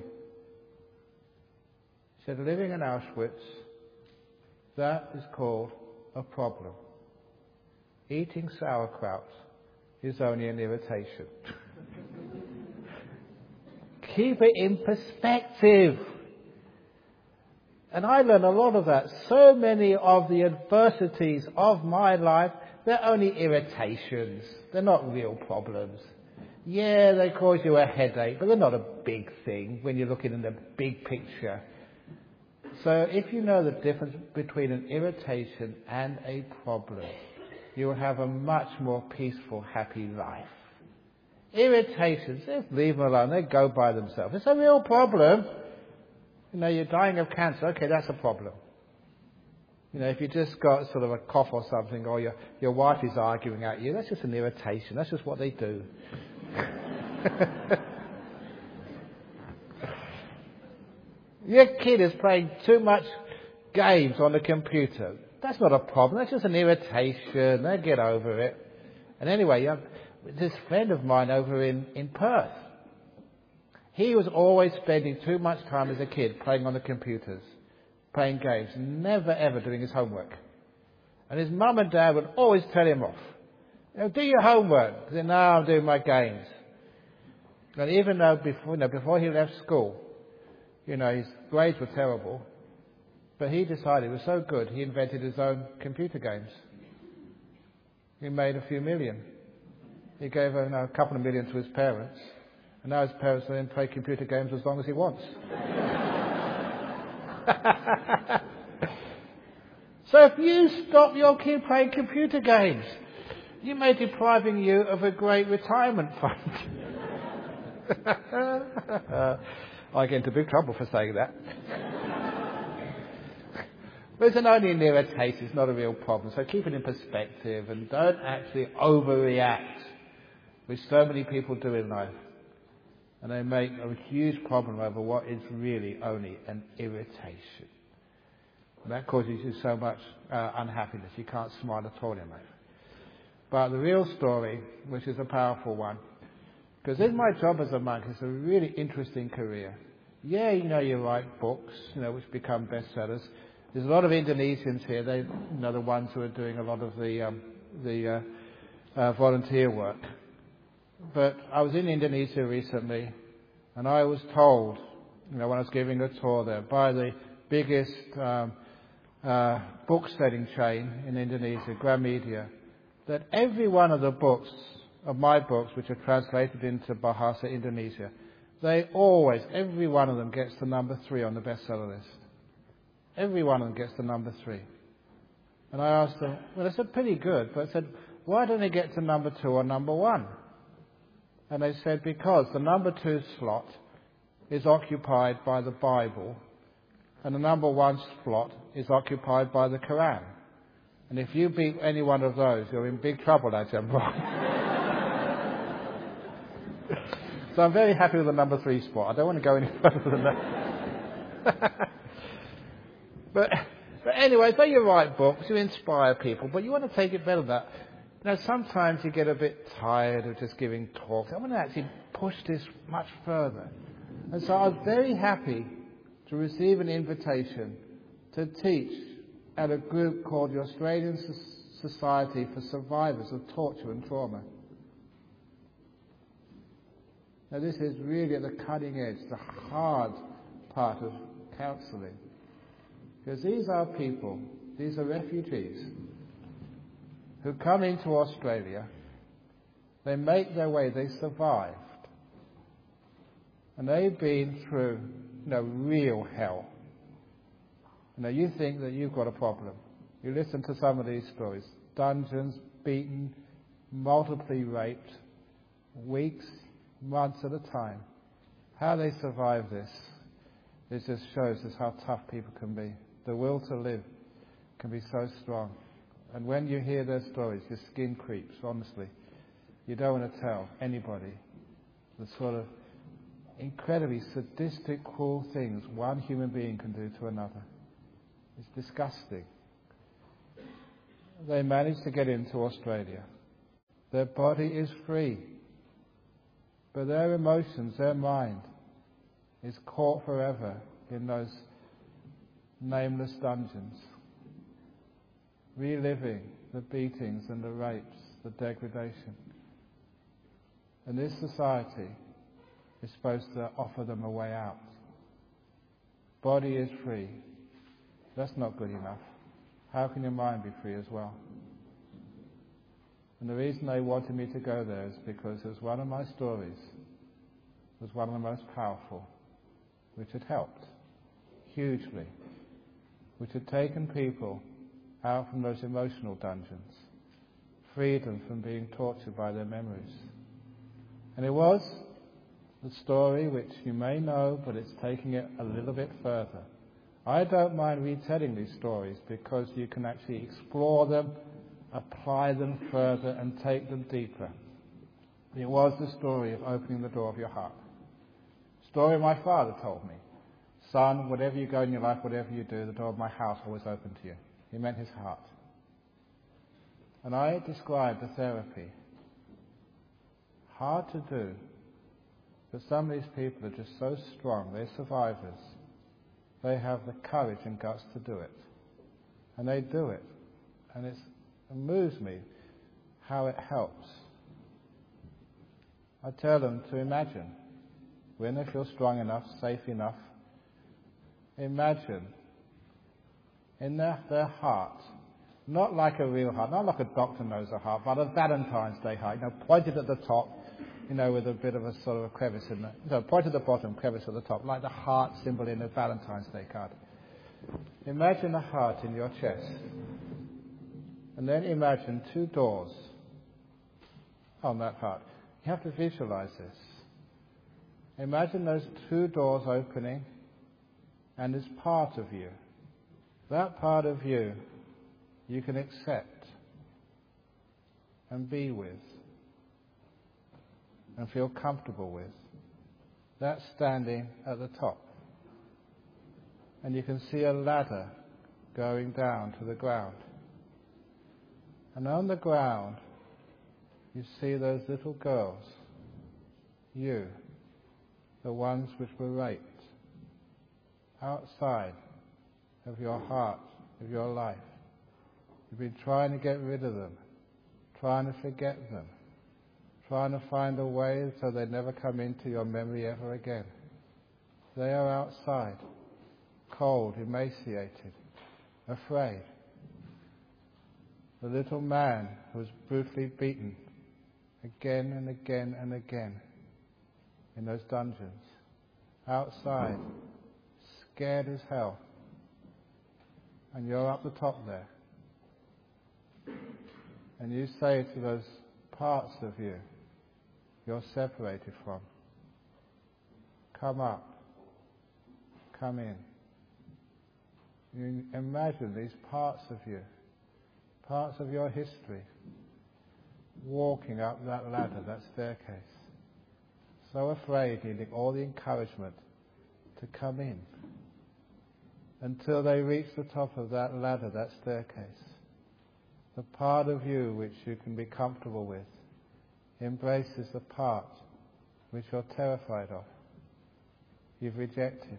Speaker 1: He said, living in Auschwitz, that is called a problem. Eating sauerkraut is only an irritation. Keep it in perspective. And I learned a lot of that. So many of the adversities of my life, they're only irritations. They're not real problems. Yeah, they cause you a headache, but they're not a big thing when you're looking in the big picture. So if you know the difference between an irritation and a problem, you will have a much more peaceful, happy life. Irritations, just leave them alone. They go by themselves. It's a real problem. You're dying of cancer. Okay, that's a problem. If you just got sort of a cough or something, or your wife is arguing at you, that's just an irritation. That's just what they do. Your kid is playing too much games on the computer. That's not a problem. That's just an irritation. They'll get over it. And anyway, this friend of mine over in Perth, he was always spending too much time as a kid playing on the computers, playing games, never ever doing his homework. And his mum and dad would always tell him off. Do your homework. He said, no, I'm doing my games. And even though before he left school, his grades were terrible, but he decided it was so good, he invented his own computer games. He made a few million. He gave a couple of million to his parents, and now his parents let him play computer games as long as he wants. So if you stop your kid playing computer games, you may be depriving you of a great retirement fund. I get into big trouble for saying that. But it's only an irritation, it's not a real problem. So keep it in perspective and don't actually overreact, which so many people do in life. And they make a huge problem over what is really only an irritation. And that causes you so much unhappiness. You can't smile at all in life. But the real story, which is a powerful one, because in my job as a monk, it's a really interesting career. Yeah, you write books, which become bestsellers. There's a lot of Indonesians here. They, the ones who are doing a lot of the volunteer work. But I was in Indonesia recently, and I was told, when I was giving a tour there, by the biggest book-selling chain in Indonesia, Gramedia, that every one of the books, of my books, which are translated into Bahasa Indonesia, every one of them gets to number 3 on the bestseller list. Every one of them gets to number 3. And I asked them, well, they said, pretty good. But I said, why don't they get to number 2 or number 1? And they said, because the number 2 slot is occupied by the Bible, and the number 1 slot is occupied by the Quran. And if you beat any one of those, you're in big trouble, Ajahn. So I'm very happy with the number 3 spot. I don't want to go any further than that. But anyway, so you write books, you inspire people, but you want to take it better than that. Sometimes you get a bit tired of just giving talks. I want to actually push this much further. And so I was very happy to receive an invitation to teach at a group called the Australian Society for Survivors of Torture and Trauma. Now this is really at the cutting edge, the hard part of counselling. Because these are people, these are refugees who come into Australia, they make their way, they survived. And they've been through, real hell. You think that you've got a problem. You listen to some of these stories. Dungeons, beaten, multiply raped, weeks, months at a time. How they survive this, it just shows us how tough people can be. The will to live can be so strong. And when you hear their stories, your skin creeps, honestly. You don't want to tell anybody the sort of incredibly sadistic, cruel things one human being can do to another. It's disgusting. They managed to get into Australia. Their body is free. But their emotions, their mind, is caught forever in those nameless dungeons, reliving the beatings and the rapes, the degradation. And this society is supposed to offer them a way out. Body is free. That's not good enough. How can your mind be free as well? And the reason they wanted me to go there is because it was one of my stories, was one of the most powerful, which had helped hugely, which had taken people out from those emotional dungeons, freed them from being tortured by their memories. And it was the story which you may know, but it's taking it a little bit further. I don't mind retelling these stories because you can actually explore them, apply them further, and take them deeper. It was the story of opening the door of your heart. Story my father told me. son, whatever you go in your life, whatever you do, the door of my house is always open to you. He meant his heart. And I described the therapy. Hard to do, but some of these people are just so strong. They're survivors. They have the courage and guts to do it. And they do it. And it moves me how it helps. I tell them to imagine, when they feel strong enough, safe enough, imagine in their heart, not like a real heart, not like a doctor knows a heart, but a Valentine's Day heart, pointed at the top, with a bit of a sort of a crevice in it. Point at the bottom, crevice at the top, like the heart symbol in a Valentine's Day card. Imagine a heart in your chest. And then imagine 2 doors on that heart. You have to visualize this. Imagine those 2 doors opening, and there's part of you. That part of you can accept and be with and feel comfortable with. That's standing at the top. And you can see a ladder going down to the ground. And on the ground, you see those little girls, you, the ones which were raped, outside of your heart, of your life. You've been trying to get rid of them, trying to forget them, trying to find a way so they never come into your memory ever again. They are outside, cold, emaciated, afraid. The little man who was brutally beaten again and again and again in those dungeons, outside, scared as hell. And you're up the top there. And you say to those parts of you you're separated from, come up, come in. You imagine these parts of you, parts of your history, walking up that ladder, that staircase, so afraid, needing all the encouragement to come in, until they reach the top of that ladder, that staircase. The part of you which you can be comfortable with embraces the part which you're terrified of, you've rejected.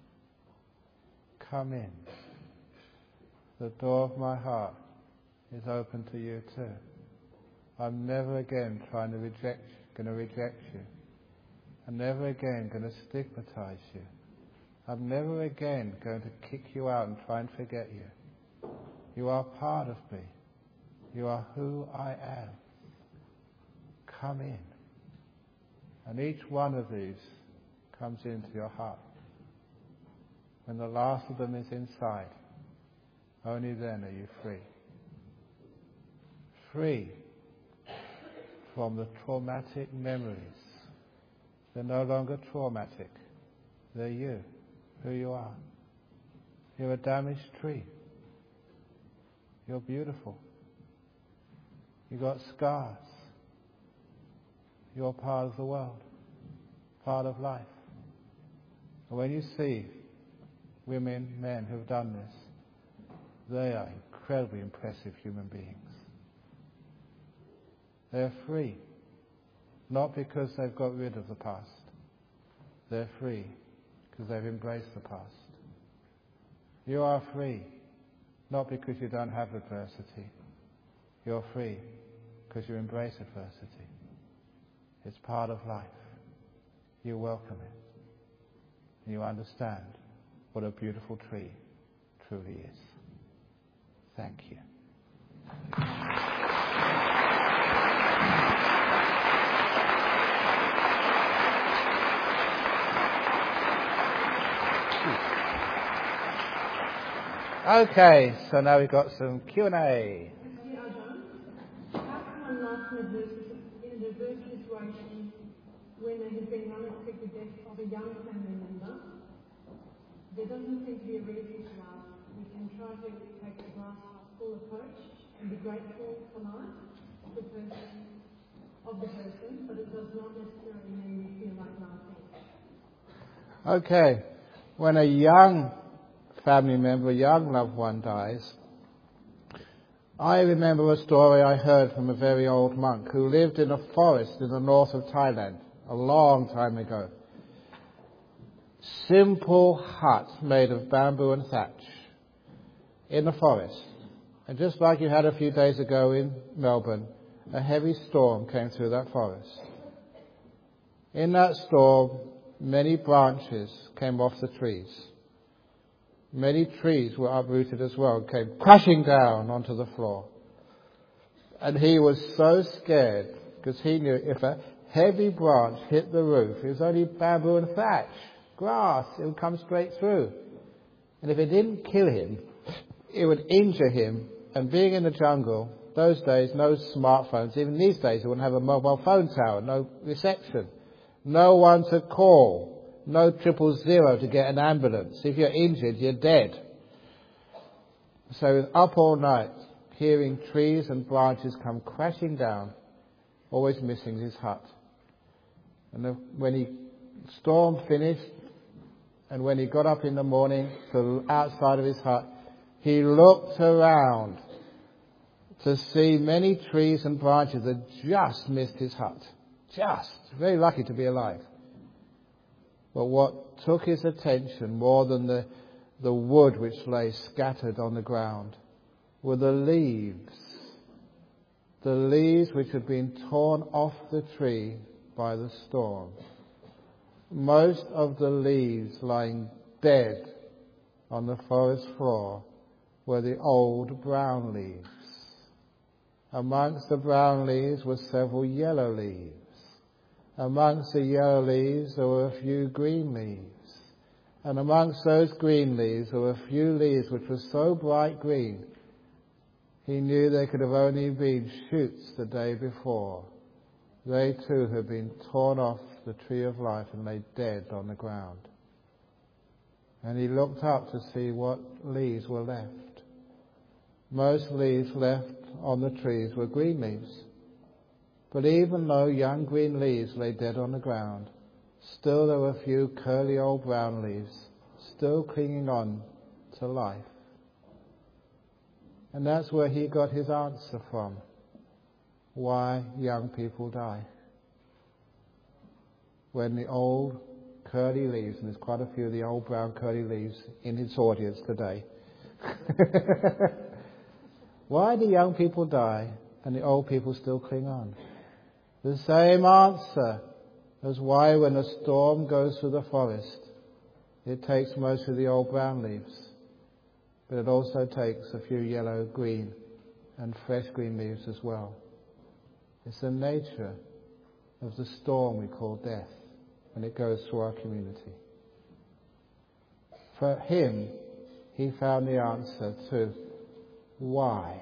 Speaker 1: Come in. The door of my heart is open to you too. I'm never again going to reject you. I'm never again going to stigmatize you. I'm never again going to kick you out and try and forget you. You are part of me. You are who I am. Come in. And each one of these comes into your heart. When the last of them is inside, only then are you free. Free from the traumatic memories. They're no longer traumatic. They're you, who you are. You're a damaged tree. You're beautiful. You've got scars. You're part of the world, part of life. And when you see women, men who've done this, they are incredibly impressive human beings. They're free, not because they've got rid of the past. They're free because they've embraced the past. You are free, not because you don't have adversity. You're free because you embrace adversity. It's part of life. You welcome it. And you understand what a beautiful tree truly is. Thank you. Okay, so now we've got some Q&A.
Speaker 2: How can one laugh in an adverse situation when there has been an unexpected death of a young family member? There doesn't seem to be a reason to laugh. We can try to take a glass half full approach and be grateful for life of the person, but it does not necessarily mean we feel like laughing.
Speaker 1: Okay. when a young family member, a young loved one dies, I remember a story I heard from a very old monk who lived in a forest in the north of Thailand a long time ago. Simple hut made of bamboo and thatch in the forest. And just like you had a few days ago in Melbourne, a heavy storm came through that forest. In that storm, many branches came off the trees. Many trees were uprooted as well, came crashing down onto the floor. And he was so scared because he knew if a heavy branch hit the roof, it was only bamboo and thatch, grass, it would come straight through. And if it didn't kill him, it would injure him. And being in the jungle, those days, no smartphones. Even these days, you wouldn't have a mobile phone tower, no reception, no one to call. No 000 to get an ambulance. If you're injured, you're dead. So he was up all night, hearing trees and branches come crashing down, always missing his hut. And when the storm finished, and when he got up in the morning to outside of his hut, he looked around to see many trees and branches that just missed his hut. Just. Very lucky to be alive. But what took his attention more than the wood which lay scattered on the ground were the leaves which had been torn off the tree by the storm. Most of the leaves lying dead on the forest floor were the old brown leaves. Amongst the brown leaves were several yellow leaves. Amongst the yellow leaves there were a few green leaves. And amongst those green leaves there were a few leaves which were so bright green, he knew they could have only been shoots the day before. They too had been torn off the tree of life and lay dead on the ground. And he looked up to see what leaves were left. Most leaves left on the trees were green leaves. But even though young green leaves lay dead on the ground, still there were a few curly old brown leaves still clinging on to life. And that's where he got his answer from. Why young people die. When the old curly leaves, and there's quite a few of the old brown curly leaves in his audience today. Why do young people die and the old people still cling on? The same answer as why when a storm goes through the forest, it takes most of the old brown leaves, but it also takes a few yellow, green and fresh green leaves as well. It's the nature of the storm we call death when it goes through our community. For him, he found the answer to why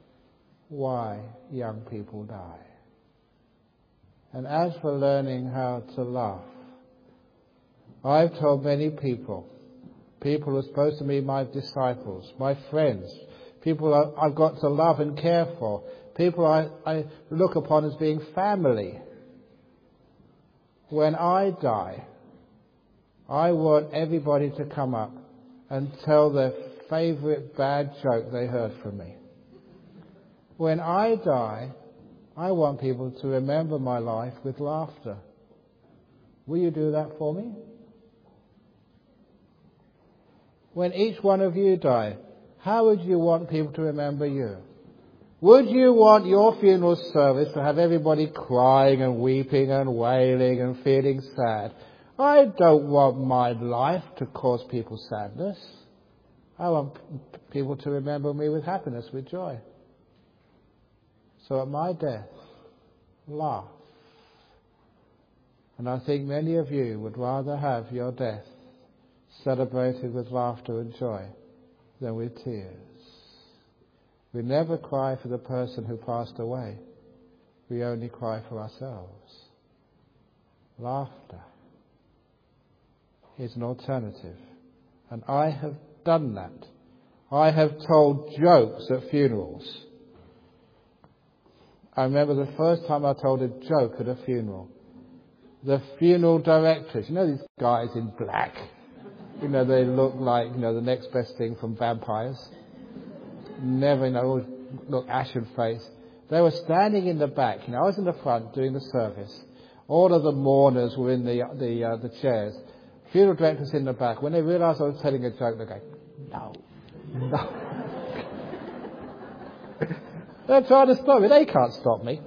Speaker 1: young people die. And as for learning how to laugh, I've told many people who are supposed to be my disciples, my friends, people I've got to love and care for, people I look upon as being family. When I die, I want everybody to come up and tell their favourite bad joke they heard from me. When I die, I want people to remember my life with laughter. Will you do that for me? When each one of you die, how would you want people to remember you? Would you want your funeral service to have everybody crying and weeping and wailing and feeling sad? I don't want my life to cause people sadness. I want people to remember me with happiness, with joy. So at my death, laugh. And I think many of you would rather have your death celebrated with laughter and joy than with tears. We never cry for the person who passed away. We only cry for ourselves. Laughter is an alternative. And I have done that. I have told jokes at funerals. I remember the first time I told a joke at a funeral. The funeral directors, you know these guys in black, They look like, the next best thing from vampires. Never, always look ashen-faced. They were standing in the back. I was in the front doing the service. All of the mourners were in the chairs. Funeral directors in the back. When they realised I was telling a joke, they go, no. They're trying to stop me. They can't stop me.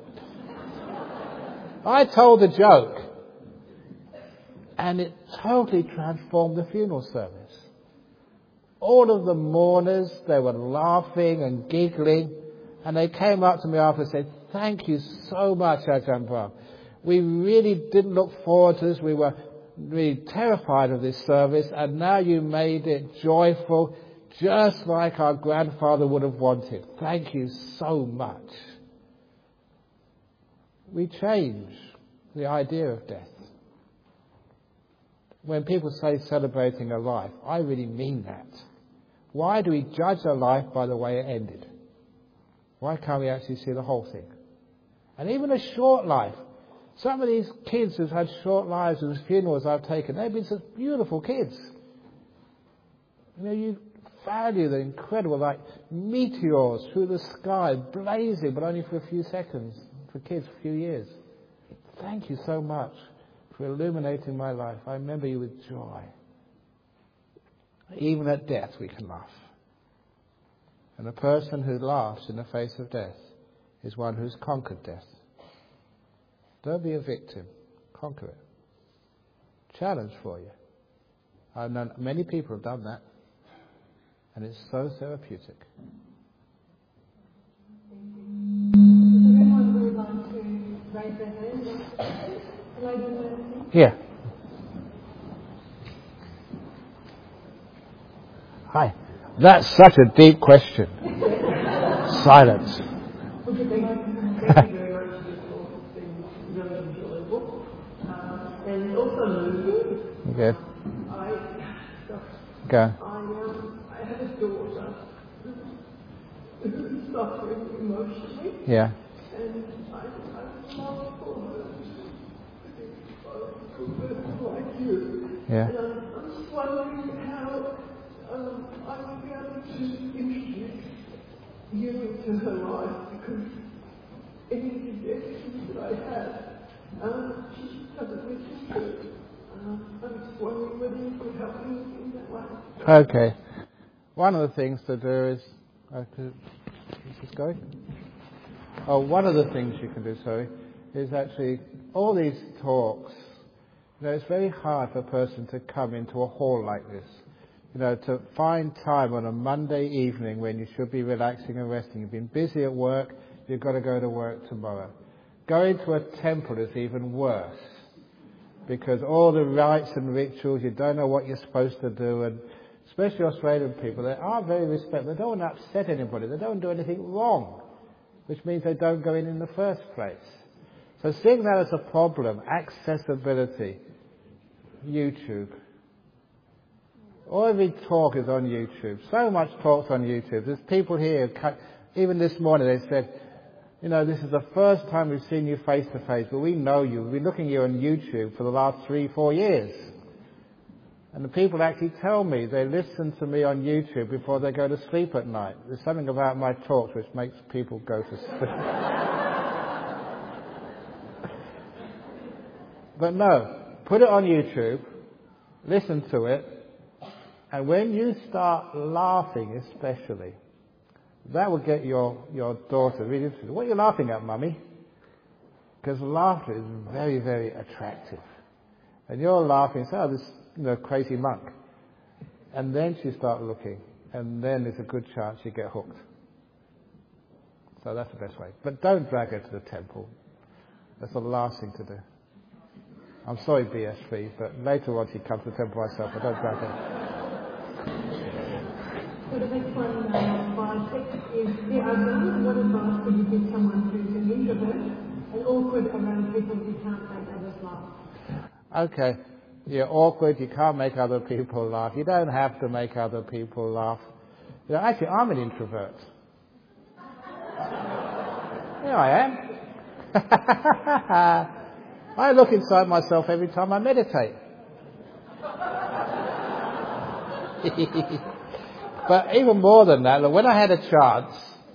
Speaker 1: I told a joke, and it totally transformed the funeral service. All of the mourners, they were laughing and giggling, and they came up to me after and said, thank you so much, Ajahn Brahm. We really didn't look forward to this. We were really terrified of this service, and now you made it joyful, just like our grandfather would have wanted. Thank you so much. We change the idea of death. When people say celebrating a life, I really mean that. Why do we judge a life by the way it ended? Why can't we actually see the whole thing? And even a short life. Some of these kids who've had short lives whose funerals I've taken, they've been such beautiful kids. You value the incredible, like meteors through the sky, blazing, but only for a few seconds. For kids, a few years. Thank you so much for illuminating my life. I remember you with joy. Even at death we can laugh. And a person who laughs in the face of death is one who's conquered death. Don't be a victim. Conquer it. Challenge for you. I've known many people have done that. And it's so therapeutic.
Speaker 2: Raise their hand. Can I do that?
Speaker 1: Yeah. Hi. That's such a deep question. Silence.
Speaker 3: Thank you very much for this talk. It's been really enjoyable. And also moving.
Speaker 1: Okay.
Speaker 3: I have a daughter who's suffering emotionally.
Speaker 1: Yeah.
Speaker 3: And I love for her to be a person like you.
Speaker 1: Yeah.
Speaker 3: And I'm just wondering how I would be able to introduce you into her life, because any suggestions that I have, she doesn't listen to. I'm just wondering whether you could help me in that way.
Speaker 1: Okay. One of the things to do is... is this going? One of the things you can do, is actually all these talks. It's very hard for a person to come into a hall like this. To find time on a Monday evening when you should be relaxing and resting. You've been busy at work, you've got to go to work tomorrow. Going to a temple is even worse, because all the rites and rituals, you don't know what you're supposed to do, and especially Australian people, they are very respectful. They don't want to upset anybody, they don't do anything wrong, which means they don't go in the first place. So seeing that as a problem, accessibility, YouTube. Every talk is on YouTube. So much talks on YouTube. There's people here, even this morning they said, this is the first time we've seen you face to face, but we know you. We've been looking at you on YouTube for the last 3-4 years. And the people actually tell me they listen to me on YouTube before they go to sleep at night. There's something about my talks which makes people go to sleep. But no, put it on YouTube, listen to it, and when you start laughing especially, that will get your daughter really interested. What are you laughing at, Mummy? Because laughter is very, very attractive. And you're laughing, this crazy monk. And then she starts looking, and then there's a good chance you get hooked. So that's the best way. But don't drag her to the temple. That's the last thing to do. I'm sorry, BSV, but later on she comes to the temple herself, but don't drag her.
Speaker 2: So the next one, 5-6, is the Ajahn. What advice would you give someone who's an introvert and awkward around people who can't make others laugh?
Speaker 1: Okay. You're awkward, you can't make other people laugh. You don't have to make other people laugh. Actually, I'm an introvert. Here I am. I look inside myself every time I meditate. But even more than that, look, when I had a chance,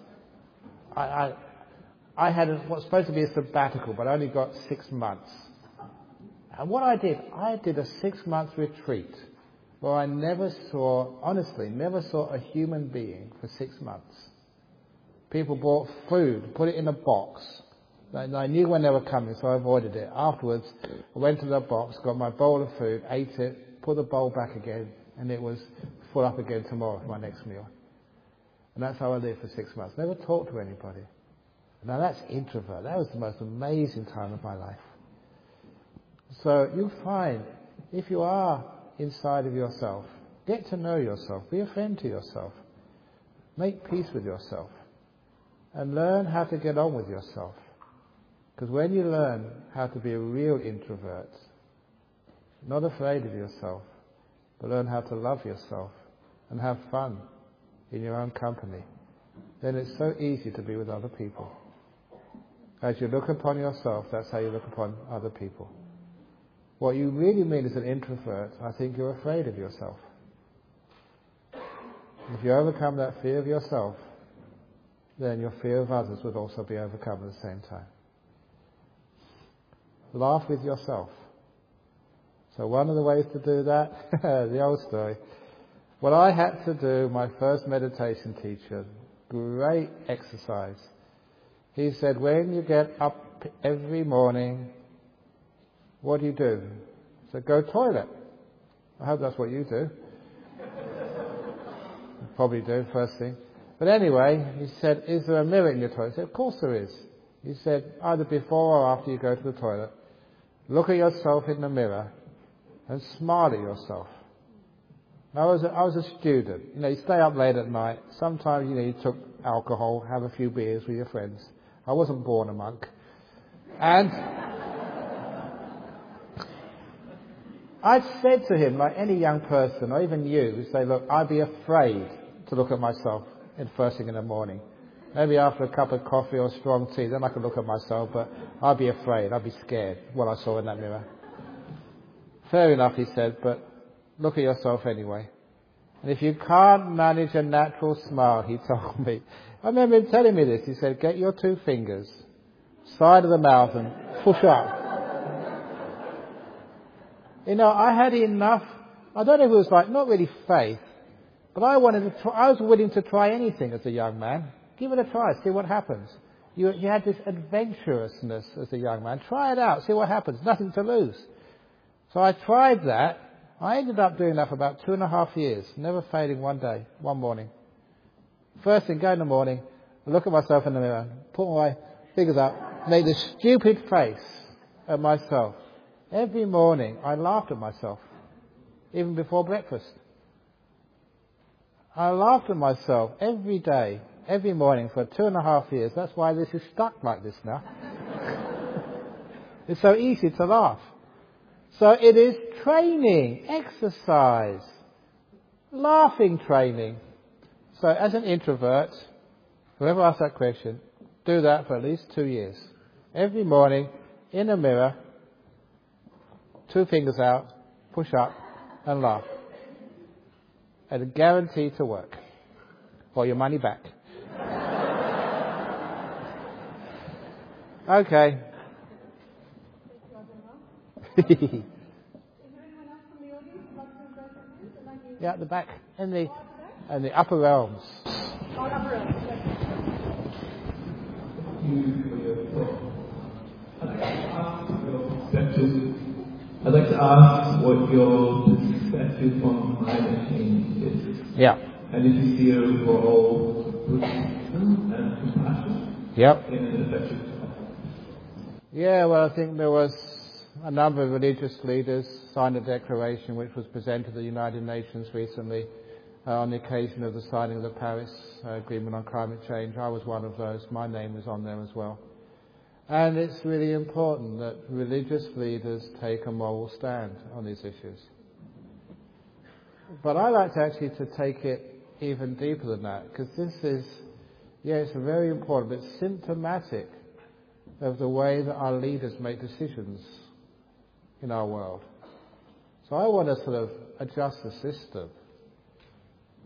Speaker 1: I had what's supposed to be a sabbatical, but I only got 6 months. And what I did a 6-month retreat where I honestly, never saw a human being for 6 months. People brought food, put it in a box. And I knew when they were coming, so I avoided it. Afterwards, I went to the box, got my bowl of food, ate it, put the bowl back again, and it was full up again tomorrow for my next meal. And that's how I lived for 6 months. Never talked to anybody. Now that's introvert. That was the most amazing time of my life. So you'll find, if you are inside of yourself, get to know yourself, be a friend to yourself, make peace with yourself, and learn how to get on with yourself. Because when you learn how to be a real introvert, not afraid of yourself, but learn how to love yourself and have fun in your own company, then it's so easy to be with other people. As you look upon yourself, that's how you look upon other people. What you really mean as an introvert, I think you're afraid of yourself. If you overcome that fear of yourself, then your fear of others would also be overcome at the same time. Laugh with yourself. So one of the ways to do that, the old story. What I had to do, my first meditation teacher, great exercise. He said, when you get up every morning, what do you do? I said, go toilet. I hope that's what you do. Probably do, first thing. But anyway, he said, is there a mirror in your toilet? I said, of course there is. He said, either before or after you go to the toilet, look at yourself in the mirror and smile at yourself. Now, I was a student. You stay up late at night. Sometimes, you took alcohol, have a few beers with your friends. I wasn't born a monk. And I said to him, like any young person, or even you, say, look, I'd be afraid to look at myself first thing in the morning. Maybe after a cup of coffee or strong tea, then I could look at myself, but I'd be afraid, I'd be scared what I saw in that mirror. Fair enough, he said, but look at yourself anyway. And if you can't manage a natural smile, he told me, I remember him telling me this, he said, get your 2 fingers, side of the mouth and push up. I had enough, I don't know if it was like, not really faith, but I was willing to try anything as a young man. Give it a try, see what happens. You had this adventurousness as a young man. Try it out, see what happens. Nothing to lose. So I tried that. I ended up doing that for about 2.5 years, never failing one day, one morning. First thing, go in the morning, look at myself in the mirror, put my fingers up, make this stupid face at myself. Every morning I laughed at myself, even before breakfast. I laughed at myself every day, every morning for 2.5 years. That's why this is stuck like this now. It's so easy to laugh. So it is training, exercise, laughing training. So as an introvert, whoever asks that question, do that for at least 2 years. Every morning, in a mirror, 2 fingers out, push up and laugh. And a guarantee to work. Or your money back. Okay. Yeah, at the back, in the upper realms.
Speaker 4: I'd like to ask what your perspective on climate change is.
Speaker 1: Yeah.
Speaker 4: And if you see a role with wisdom and compassion in an effective society.
Speaker 1: Yeah, well, I think there was a number of religious leaders signed a declaration which was presented to the United Nations recently on the occasion of the signing of the Paris Agreement on Climate Change. I was one of those. My name was on there as well. And it's really important that religious leaders take a moral stand on these issues. But I like to actually take it even deeper than that, because this is, it's very important, but it's symptomatic of the way that our leaders make decisions in our world. So I want to sort of adjust the system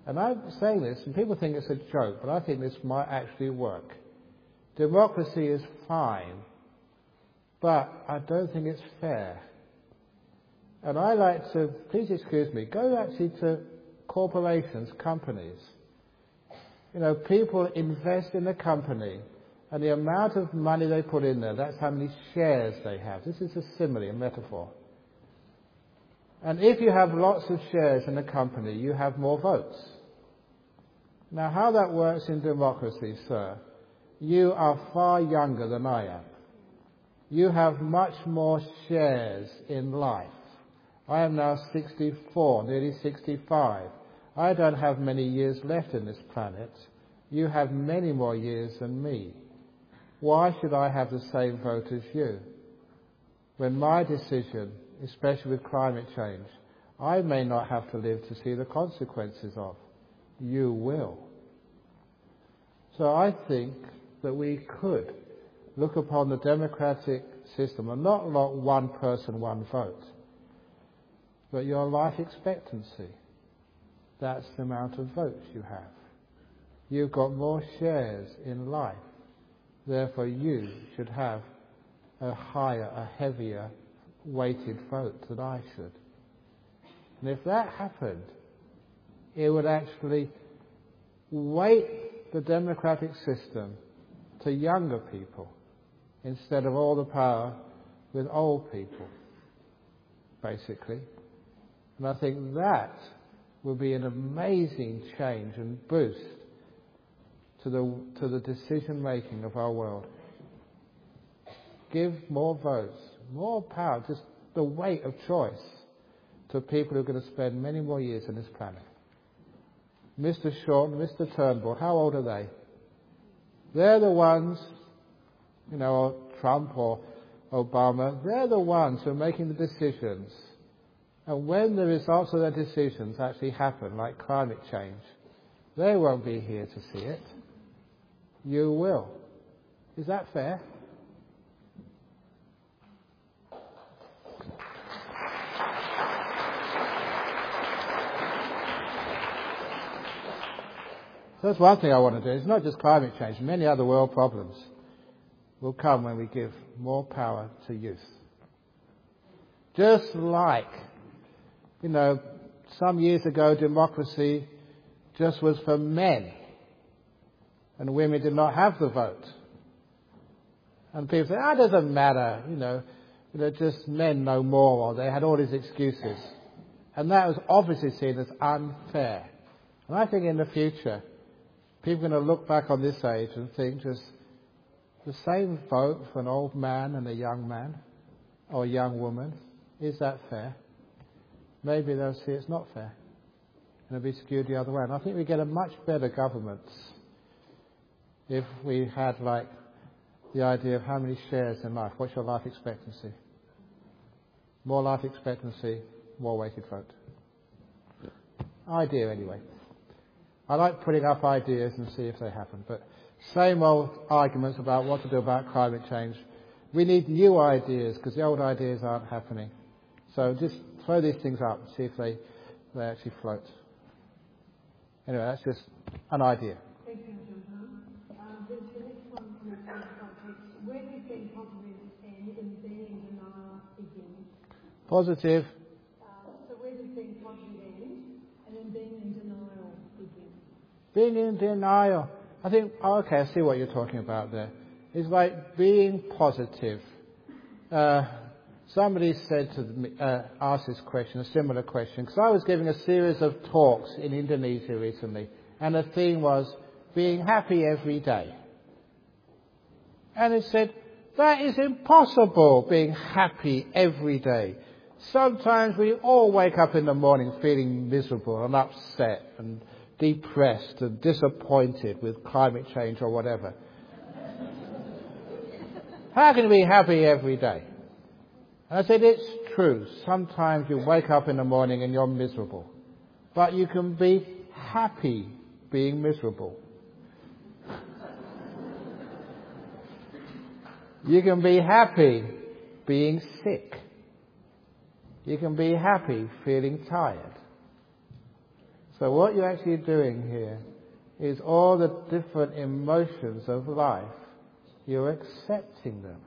Speaker 1: and I'm saying this, and people think it's a joke, but I think this might actually work. Democracy is fine, but I don't think it's fair. And I like to, please excuse me, go actually to corporations, companies. You know, people invest in a company, and the amount of money they put in there, that's how many shares they have. This is a simile, a metaphor. And if you have lots of shares in a company, you have more votes. Now, how that works in democracy, sir, you are far younger than I am. You have much more shares in life. I am now 64, nearly 65. I don't have many years left in this planet. You have many more years than me. Why should I have the same vote as you? When my decision, especially with climate change, I may not have to live to see the consequences of. You will. So I think that we could look upon the democratic system and not like one person, one vote, but your life expectancy. That's the amount of votes you have. You've got more shares in life. Therefore, you should have a higher, a heavier weighted vote than I should. And if that happened, it would actually weight the democratic system to younger people instead of all the power with old people, basically. And I think that will be an amazing change and boost to the decision making of our world. Give more votes, more power, just the weight of choice to people who are going to spend many more years on this planet. Mr. Short and Mr. Turnbull, how old are they? They're the ones, you know, or Trump or Obama, they're the ones who are making the decisions. And when the results of their decisions actually happen, like climate change, they won't be here to see it. You will. Is that fair? So that's one thing I want to do. It's not just climate change. Many other world problems will come when we give more power to youth. Just like, you know, some years ago democracy just was for men and women did not have the vote. And people say, it doesn't matter, you know, just men know more, or they had all these excuses. And that was obviously seen as unfair. And I think in the future, people are going to look back on this age and think just the same vote for an old man and a young man or a young woman, is that fair? Maybe they'll see it's not fair and it'll be skewed the other way. And I think we get a much better government if we had like the idea of how many shares in life. What's your life expectancy? More life expectancy, more weighted vote. Idea anyway. I like putting up ideas and see if they happen, but same old arguments about what to do about climate change. We need new ideas because the old ideas aren't happening. So just throw these things up and see if they actually float. Anyway, that's just an idea.
Speaker 2: Thank you, John. The next one from the context. Where do you think positives end and being in denial begins?
Speaker 1: Positive.
Speaker 2: So where do you think positive ends and then being in denial begins?
Speaker 1: Being in denial. I think, okay, I see what you're talking about there. It's like being positive. Somebody said to me, asked this question, a similar question, because I was giving a series of talks in Indonesia recently, and the theme was being happy every day. And it said, that is impossible, being happy every day. Sometimes we all wake up in the morning feeling miserable and upset and depressed and disappointed with climate change or whatever. How can you be happy every day? And I said, it's true. Sometimes you wake up in the morning and you're miserable. But you can be happy being miserable. You can be happy being sick. You can be happy feeling tired. So what you're actually doing here is all the different emotions of life, you're accepting them.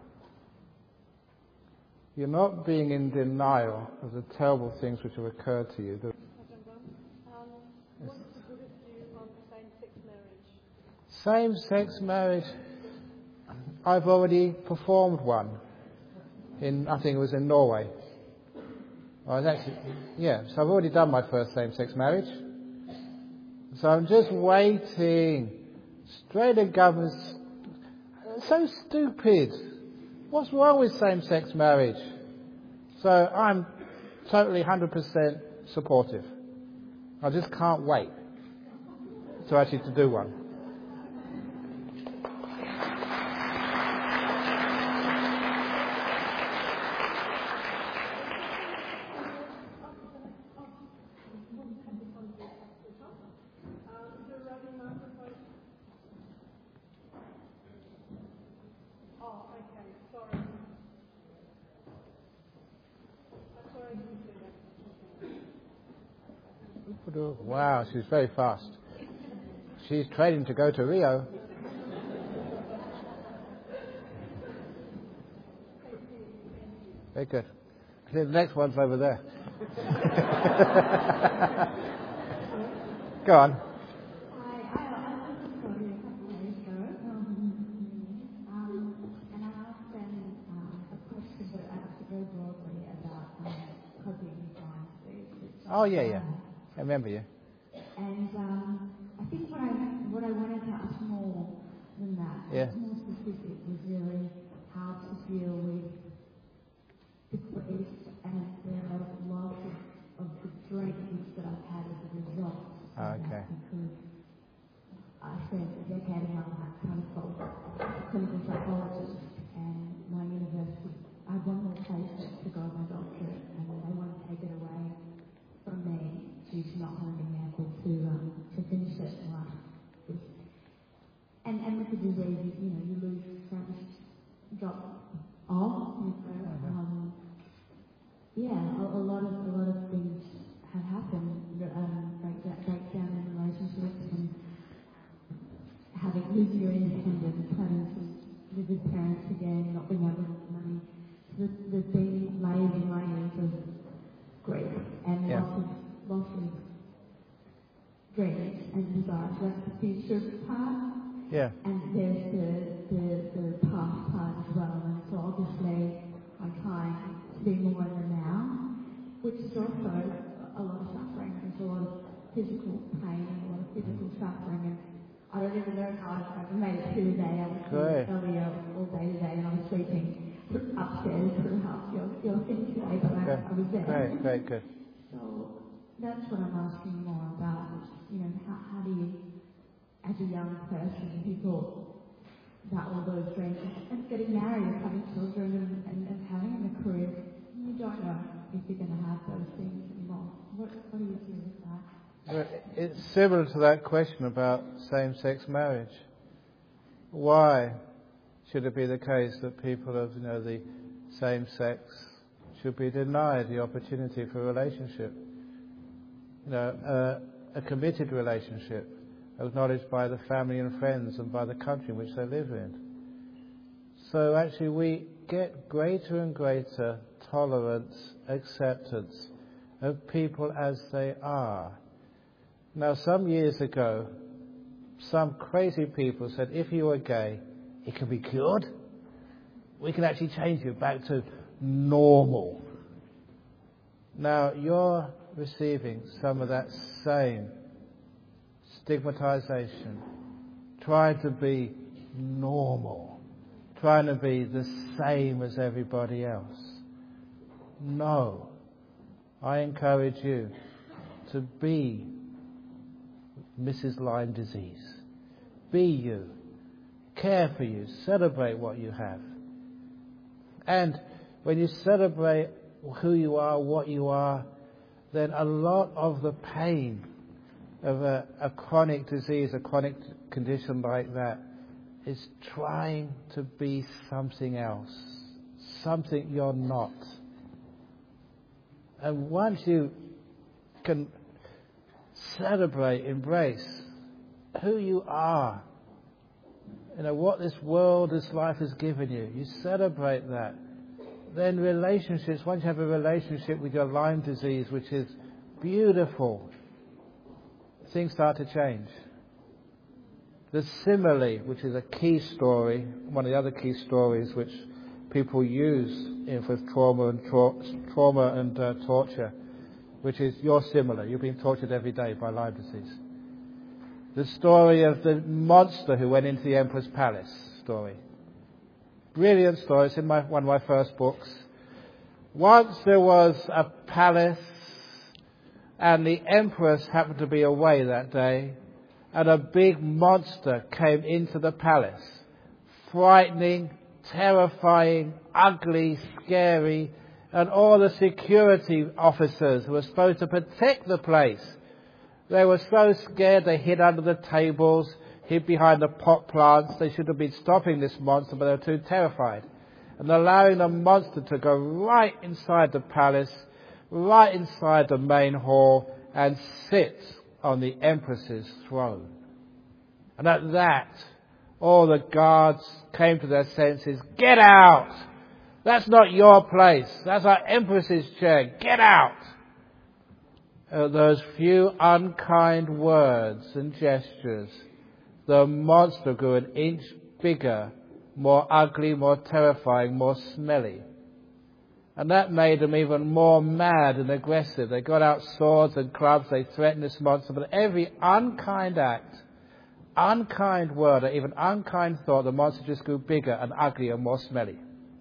Speaker 1: You're not being in denial of the terrible things which have occurred to you.
Speaker 2: What's the Buddhist view on same-sex marriage?
Speaker 1: Same-sex marriage, I've already performed one. I think it was in Norway. So I've already done my first same-sex marriage. So I'm just waiting. Australian government's so stupid. What's wrong with same-sex marriage? So I'm totally 100% supportive. I just can't wait to do one. Wow, she's very fast. She's training to go to Rio. Very good. I think the next one's over there. Go on. Oh, yeah. I remember you.
Speaker 5: And I think what I wanted to ask more than that, more specific, was really how to deal with the grief and the loss of the dreams that I've had as a result of that. Because I spent a decade around that kind of clinical psychologist, and my university, I had one more placement to go on my doctorate, and they wanted to take it away from me due to not having been able to finish it. And with the disease, you lose friends, drop off. A lot of things have happened. Breakdown in relationships, and losing your independence, having to live with parents again, not being able to have money. There's been layers and layers of grief and loss of dreams and desires. That's the future part.
Speaker 1: Yeah.
Speaker 5: And there's the past part as well. And so obviously I'm trying to be more in the now, which is also a lot of suffering. There's a lot of physical pain and a lot of physical suffering. And I don't even know how I've made it through the day. I was earlier all day today, and I was sleeping upstairs through half your thing today, but I was there.
Speaker 1: Great, good.
Speaker 5: So that's what I'm asking more about. How do you, as a young person who thought about all those dreams and getting married and having children and having a career, you don't know if you're going to have those things anymore. What do you do with that?
Speaker 1: Well, it's similar to that question about same-sex marriage. Why should it be the case that people of the same sex should be denied the opportunity for a relationship? A committed relationship acknowledged by the family and friends and by the country in which they live in. So actually we get greater and greater tolerance, acceptance of people as they are. Now, some years ago, some crazy people said, if you are gay, it can be cured. We can actually change you back to normal. Now, you're receiving some of that same stigmatization, trying to be normal, trying to be the same as everybody else. No. I encourage you to be Mrs. Lyme disease. Be you. Care for you. Celebrate what you have. And when you celebrate who you are, what you are, then a lot of the pain of a chronic disease, a chronic condition like that, is trying to be something else, something you're not. And once you can celebrate, embrace who you are. You know, what this world, this life has given you. You celebrate that. Then relationships, once you have a relationship with your Lyme disease, which is beautiful, things start to change. The simile, which is a key story, one of the other key stories which people use for trauma and torture, which is your simile. You're being tortured every day by Lyme disease. The story of the monster who went into the Emperor's palace story. Brilliant story. It's in one of my first books. Once there was a palace and the Empress happened to be away that day, and a big monster came into the palace. Frightening, terrifying, ugly, scary, and all the security officers who were supposed to protect the place, they were so scared they hid under the tables, hid behind the pot plants. They should have been stopping this monster, but they were too terrified. And allowing the monster to go right inside the palace, right inside the main hall, and sit on the Empress's throne. And at that, all the guards came to their senses. Get out! That's not your place. That's our Empress's chair. Get out! Those few unkind words and gestures, the monster grew an inch bigger, more ugly, more terrifying, more smelly. And that made them even more mad and aggressive. They got out swords and clubs, they threatened this monster, but every unkind act, unkind word, or even unkind thought, the monster just grew bigger and uglier and more smelly.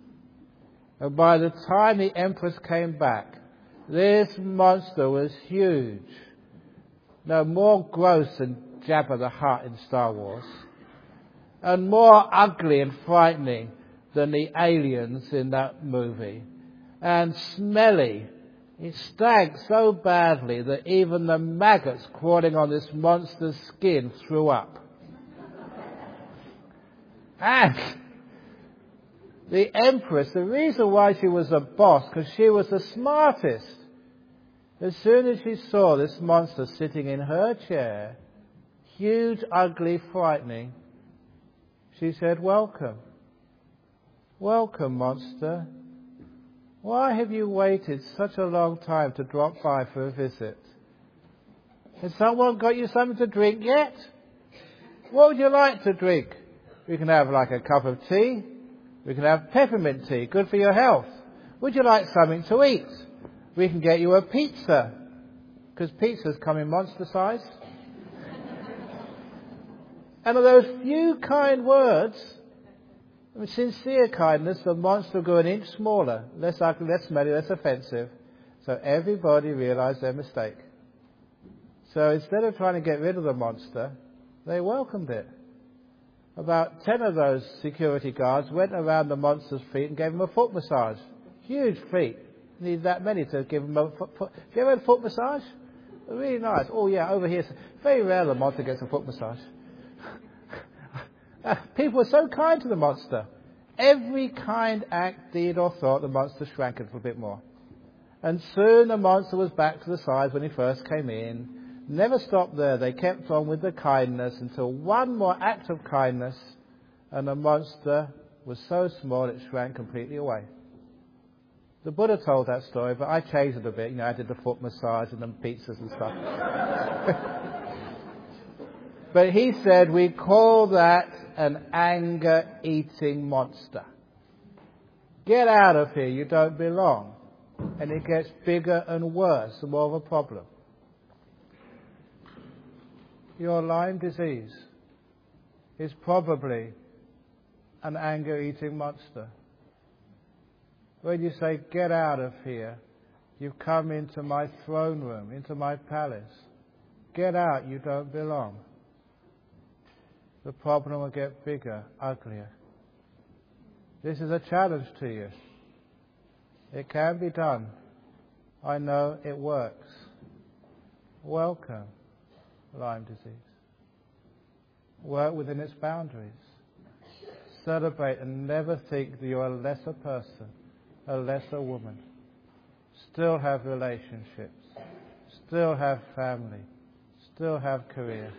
Speaker 1: And by the time the Empress came back, this monster was huge. No, more gross than Jabba the Hutt in Star Wars, and more ugly and frightening than the aliens in that movie, and smelly. It stank so badly that even the maggots crawling on this monster's skin threw up. And the Empress, the reason why she was a boss, because she was the smartest. As soon as she saw this monster sitting in her chair, huge, ugly, frightening, she said, "Welcome. Welcome, monster. Why have you waited such a long time to drop by for a visit? Has someone got you something to drink yet? What would you like to drink? We can have like a cup of tea. We can have peppermint tea, good for your health. Would you like something to eat? We can get you a pizza, because pizzas come in monster size." And of those few kind words, with sincere kindness, the monster grew an inch smaller, less ugly, less smelly, less offensive. So everybody realized their mistake. So instead of trying to get rid of the monster, they welcomed it. About 10 of those security guards went around the monster's feet and gave him a foot massage. Huge feet. Need that many to give him a foot. Have you ever had a foot massage? Really nice. Oh yeah, over here. It's very rare the monster gets a foot massage. People were so kind to the monster. Every kind act, deed or thought, the monster shrank a little bit more. And soon the monster was back to the size when he first came in. Never stopped there. They kept on with the kindness until one more act of kindness and the monster was so small it shrank completely away. The Buddha told that story, but I changed it a bit. You know, I did the foot massage and the pizzas and stuff. But he said we call that an anger-eating monster. Get out of here, you don't belong. And it gets bigger and worse, and more of a problem. Your Lyme disease is probably an anger-eating monster. When you say, "Get out of here," you've come into my throne room, into my palace. Get out, you don't belong. The problem will get bigger, uglier. This is a challenge to you. It can be done. I know it works. Welcome, Lyme disease. Work within its boundaries. Celebrate and never think that you're a lesser person, a lesser woman. Still have relationships. Still have family. still have career.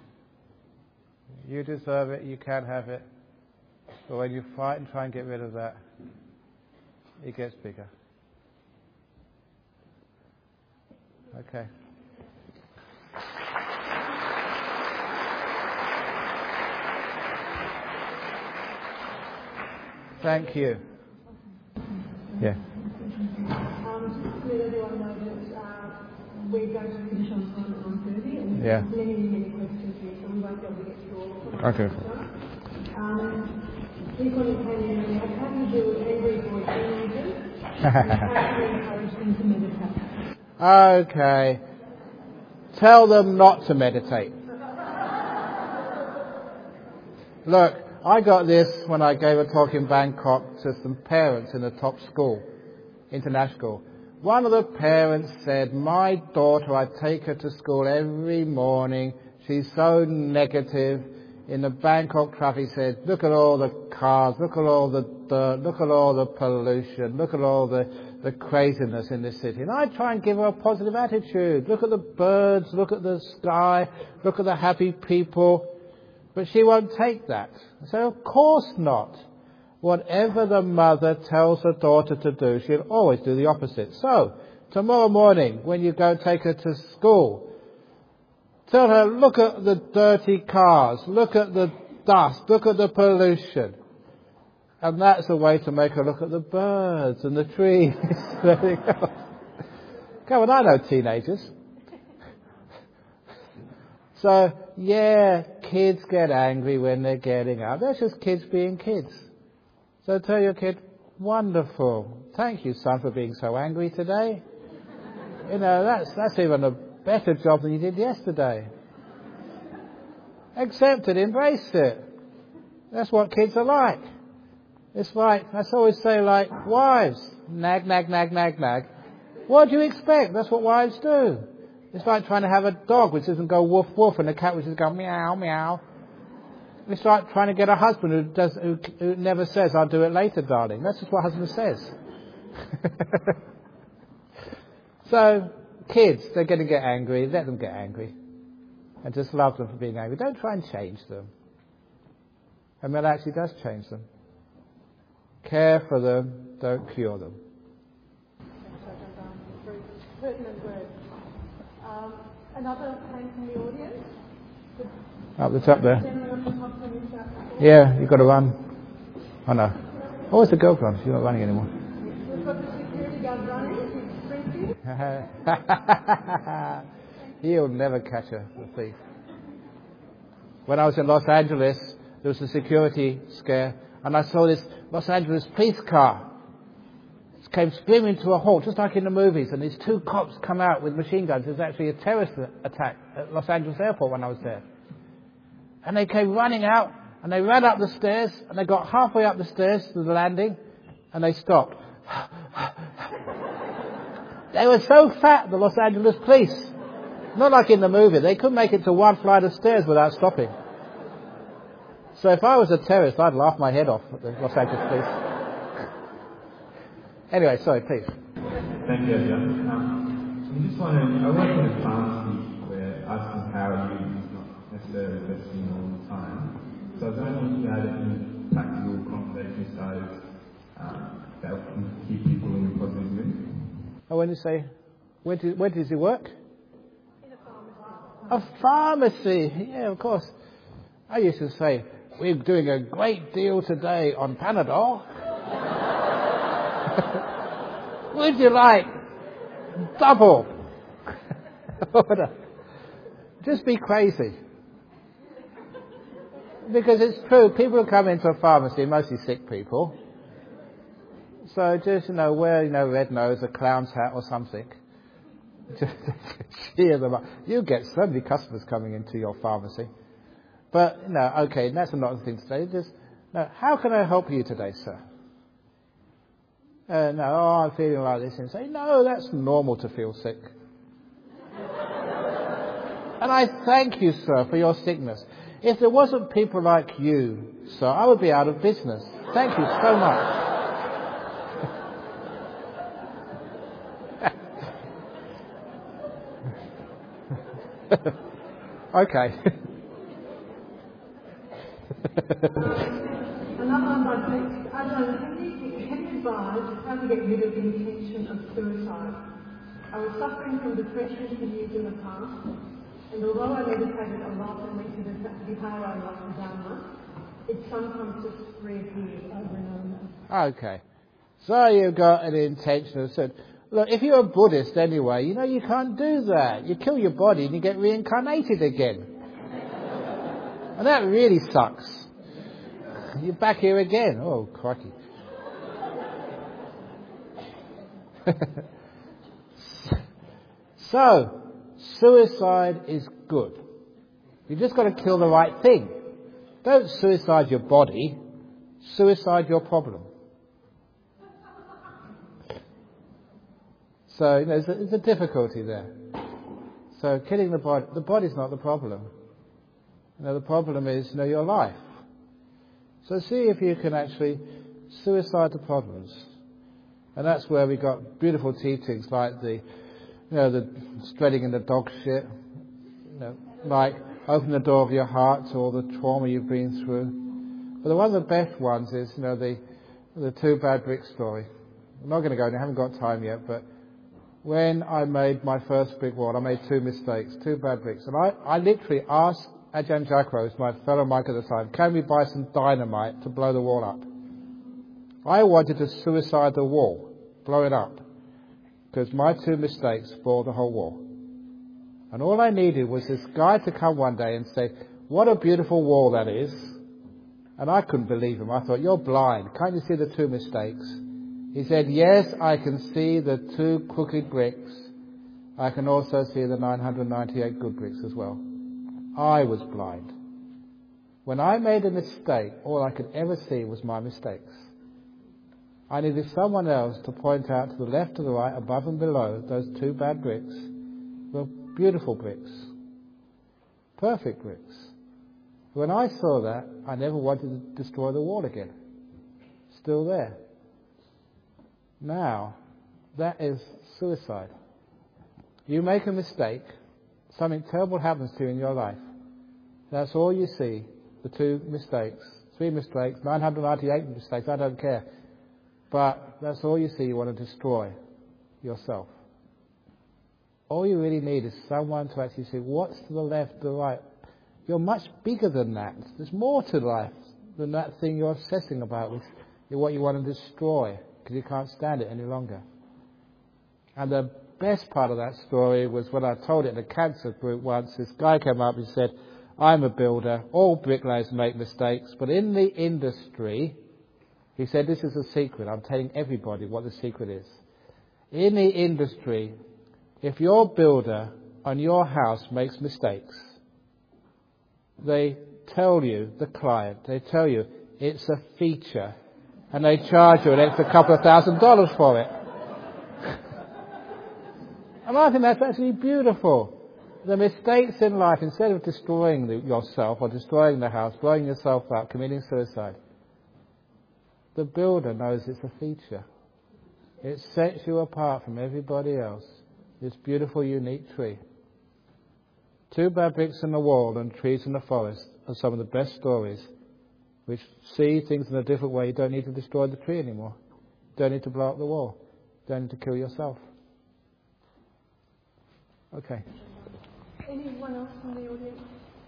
Speaker 1: You deserve it, you can have it. But when you fight and try and get rid of that, it gets bigger. Okay. Thank you. Yeah.
Speaker 2: Just to let everyone know that we're going to finish on time at 9:30, and
Speaker 1: Yeah.
Speaker 2: many questions here, so we won't be able to get through all of them.
Speaker 1: Okay.
Speaker 2: People who came in earlier, how do you deal with angry boy teenagers? How do you encourage them to meditate?
Speaker 1: Okay. Tell them not to meditate. Look, I got this when I gave a talk in Bangkok to some parents in a top school, international school. One of the parents said, my daughter, I take her to school every morning. She's so negative. In the Bangkok traffic, he said, look at all the cars, look at all the dirt, look at all the pollution, look at all the craziness in this city. And I try and give her a positive attitude. Look at the birds, look at the sky, look at the happy people. But she won't take that. I say, of course not. Whatever the mother tells her daughter to do, she'll always do the opposite. So, tomorrow morning, when you go take her to school, tell her, look at the dirty cars, look at the dust, look at the pollution. And that's a way to make her look at the birds and the trees. Come on, I know teenagers. So, yeah, kids get angry when they're getting up. That's just kids being kids. So tell your kid, wonderful. Thank you, son, for being so angry today. You know, that's even a better job than you did yesterday. Accept it, embrace it. That's what kids are like. It's like, I always say, like wives. Nag, nag, nag, nag, nag. What do you expect? That's what wives do. It's like trying to have a dog which doesn't go woof woof and a cat which doesn't go meow meow. It's like trying to get a husband who never says, I'll do it later, darling. That's just what husband says. So, kids, they're going to get angry. Let them get angry. And just love them for being angry. Don't try and change them. And that actually does change them. Care for them, don't cure them.
Speaker 2: Pertinent words. Another came from the audience.
Speaker 1: Up the top there. Yeah, you've got to run. Oh no. Oh, it's the girl run. She's not running anymore.
Speaker 2: We've got the security guard running. He's sprinting.
Speaker 1: He'll never catch her, the thief. When I was in Los Angeles, there was a security scare, and I saw this Los Angeles police car. It came screaming to a halt, just like in the movies, and these two cops come out with machine guns. It was actually a terrorist attack at Los Angeles airport when I was there. And they came running out, and they ran up the stairs, and they got halfway up the stairs to the landing, and they stopped. They were so fat, the Los Angeles police. Not like in the movie. They couldn't make it to one flight of stairs without stopping. So if I was a terrorist, I'd laugh my head off at the Los Angeles police. Anyway, sorry, please.
Speaker 4: Thank you, Adrian. I'm just wondering, I work in a pharmacy where asking how are you is not necessarily the best thing all the time. So I was wondering if you had any practical conversation starters that can keep people in a positive mood.
Speaker 1: Oh, when you say, where does he work? In a pharmacy. Yeah, of course. I used to say, we're doing a great deal today on Panadol. Would you like double? Just be crazy. Because it's true, people who come into a pharmacy, mostly sick people. So just, wear, red nose, a clown's hat or something. Just cheer them up. You get so many customers coming into your pharmacy. But, okay, that's another thing to say. Just, how can I help you today, sir? I'm feeling like this. And say, no, that's normal to feel sick. And I thank you, sir, for your sickness. If there wasn't people like you, sir, I would be out of business. Thank you so much. Okay.
Speaker 2: Another one by text. I don't know, can you advise how to get rid of the intention of suicide? I was suffering from depression for years in the past, and although I meditated a lot and went to the Vihara and the Dharma, it sometimes just reappears over and over.
Speaker 1: Okay. So you've got an intention of said, look, if you're a Buddhist anyway, you know you can't do that. You kill your body and you get reincarnated again. And that really sucks. You're back here again. Oh, crikey. So, suicide is good. You've just got to kill the right thing. Don't suicide your body, suicide your problem. So, there's a difficulty there. So, killing the body's not the problem. The problem is, your life. So see if you can actually suicide the problems. And that's where we got beautiful teachings like the spreading in the dog shit, like open the door of your heart to all the trauma you've been through. But one of the best ones is, the 2 bad bricks story. I'm not going to go there, I haven't got time yet, but when I made my first brick wall, I made 2 mistakes, 2 bad bricks. And I literally asked Ajahn Chakros, my fellow monk at the time, can we buy some dynamite to blow the wall up? I wanted to suicide the wall, blow it up, because my 2 mistakes spoiled the whole wall. And all I needed was this guy to come one day and say, what a beautiful wall that is. And I couldn't believe him. I thought, you're blind. Can't you see the 2 mistakes? He said, yes, I can see the 2 crooked bricks. I can also see the 998 good bricks as well. I was blind. When I made a mistake, all I could ever see was my mistakes. I needed someone else to point out to the left, to the right, above and below, those 2 bad bricks were beautiful bricks. Perfect bricks. When I saw that, I never wanted to destroy the wall again. Still there. Now, that is suicide. You make a mistake, something terrible happens to you in your life. That's all you see, the 2 mistakes, 3 mistakes, 998 mistakes, I don't care. But that's all you see, you want to destroy yourself. All you really need is someone to actually say, what's to the left, the right? You're much bigger than that. There's more to life than that thing you're obsessing about, which is what you want to destroy, because you can't stand it any longer. And the best part of that story was when I told it in a cancer group once, this guy came up and said, I'm a builder, all bricklayers make mistakes, but in the industry, he said, this is a secret, I'm telling everybody what the secret is. In the industry, if your builder on your house makes mistakes, they tell you, the client, they tell you it's a feature, and they charge you an extra couple of $1,000 for it. And I think that's actually beautiful. The mistakes in life, instead of destroying yourself or destroying the house, blowing yourself up, committing suicide, the builder knows it's a feature. It sets you apart from everybody else. This beautiful, unique tree. 2 bad bricks in the wall and trees in the forest are some of the best stories which see things in a different way. You don't need to destroy the tree anymore. You don't need to blow up the wall. You don't need to kill yourself. Okay.
Speaker 2: Anyone else from the audience?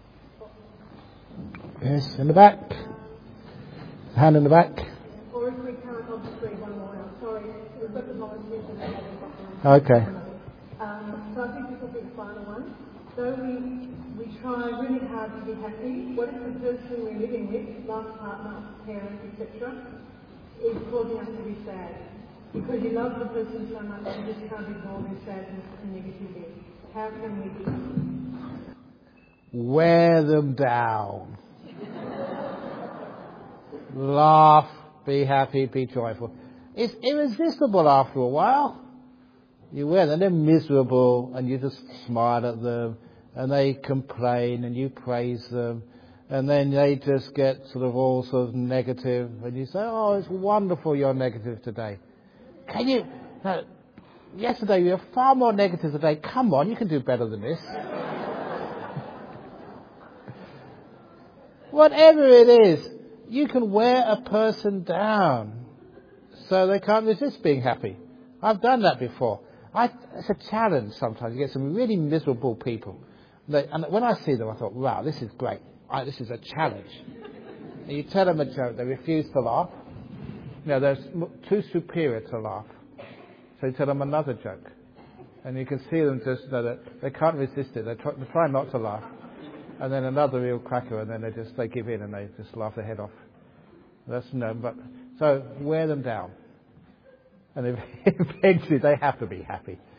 Speaker 1: Yes, in the back. Hand in the back.
Speaker 2: Or if we can't, I'll just read one more. Sorry, we've got the volunteers and they haven't got one.
Speaker 1: Okay.
Speaker 2: So I think this will be the final one. Though we try really hard to be happy, what if the person we're living with, life partner, parent, etc., is causing us to be sad? Because you love the person so much, you just can't ignore their sadness and negativity. How can we do that?
Speaker 1: Wear them down. Laugh, be happy, be joyful. It's irresistible after a while. You wear them, they're miserable, and you just smile at them, and they complain, and you praise them, and then they just get sort of all sort of negative, and you say, oh, it's wonderful you're negative today. Can you... No, yesterday you were far more negative today. Come on, you can do better than this. Whatever it is, you can wear a person down so they can't resist being happy. I've done that before. It's a challenge sometimes. You get some really miserable people. And when I see them, I thought, wow, this is great. This is a challenge. And you tell them a joke, they refuse to laugh. They're too superior to laugh. So you tell them another joke. And you can see them just, they can't resist it. They try not to laugh. And then another real cracker, and then they give in and they just laugh their head off. So wear them down. And eventually they have to be happy.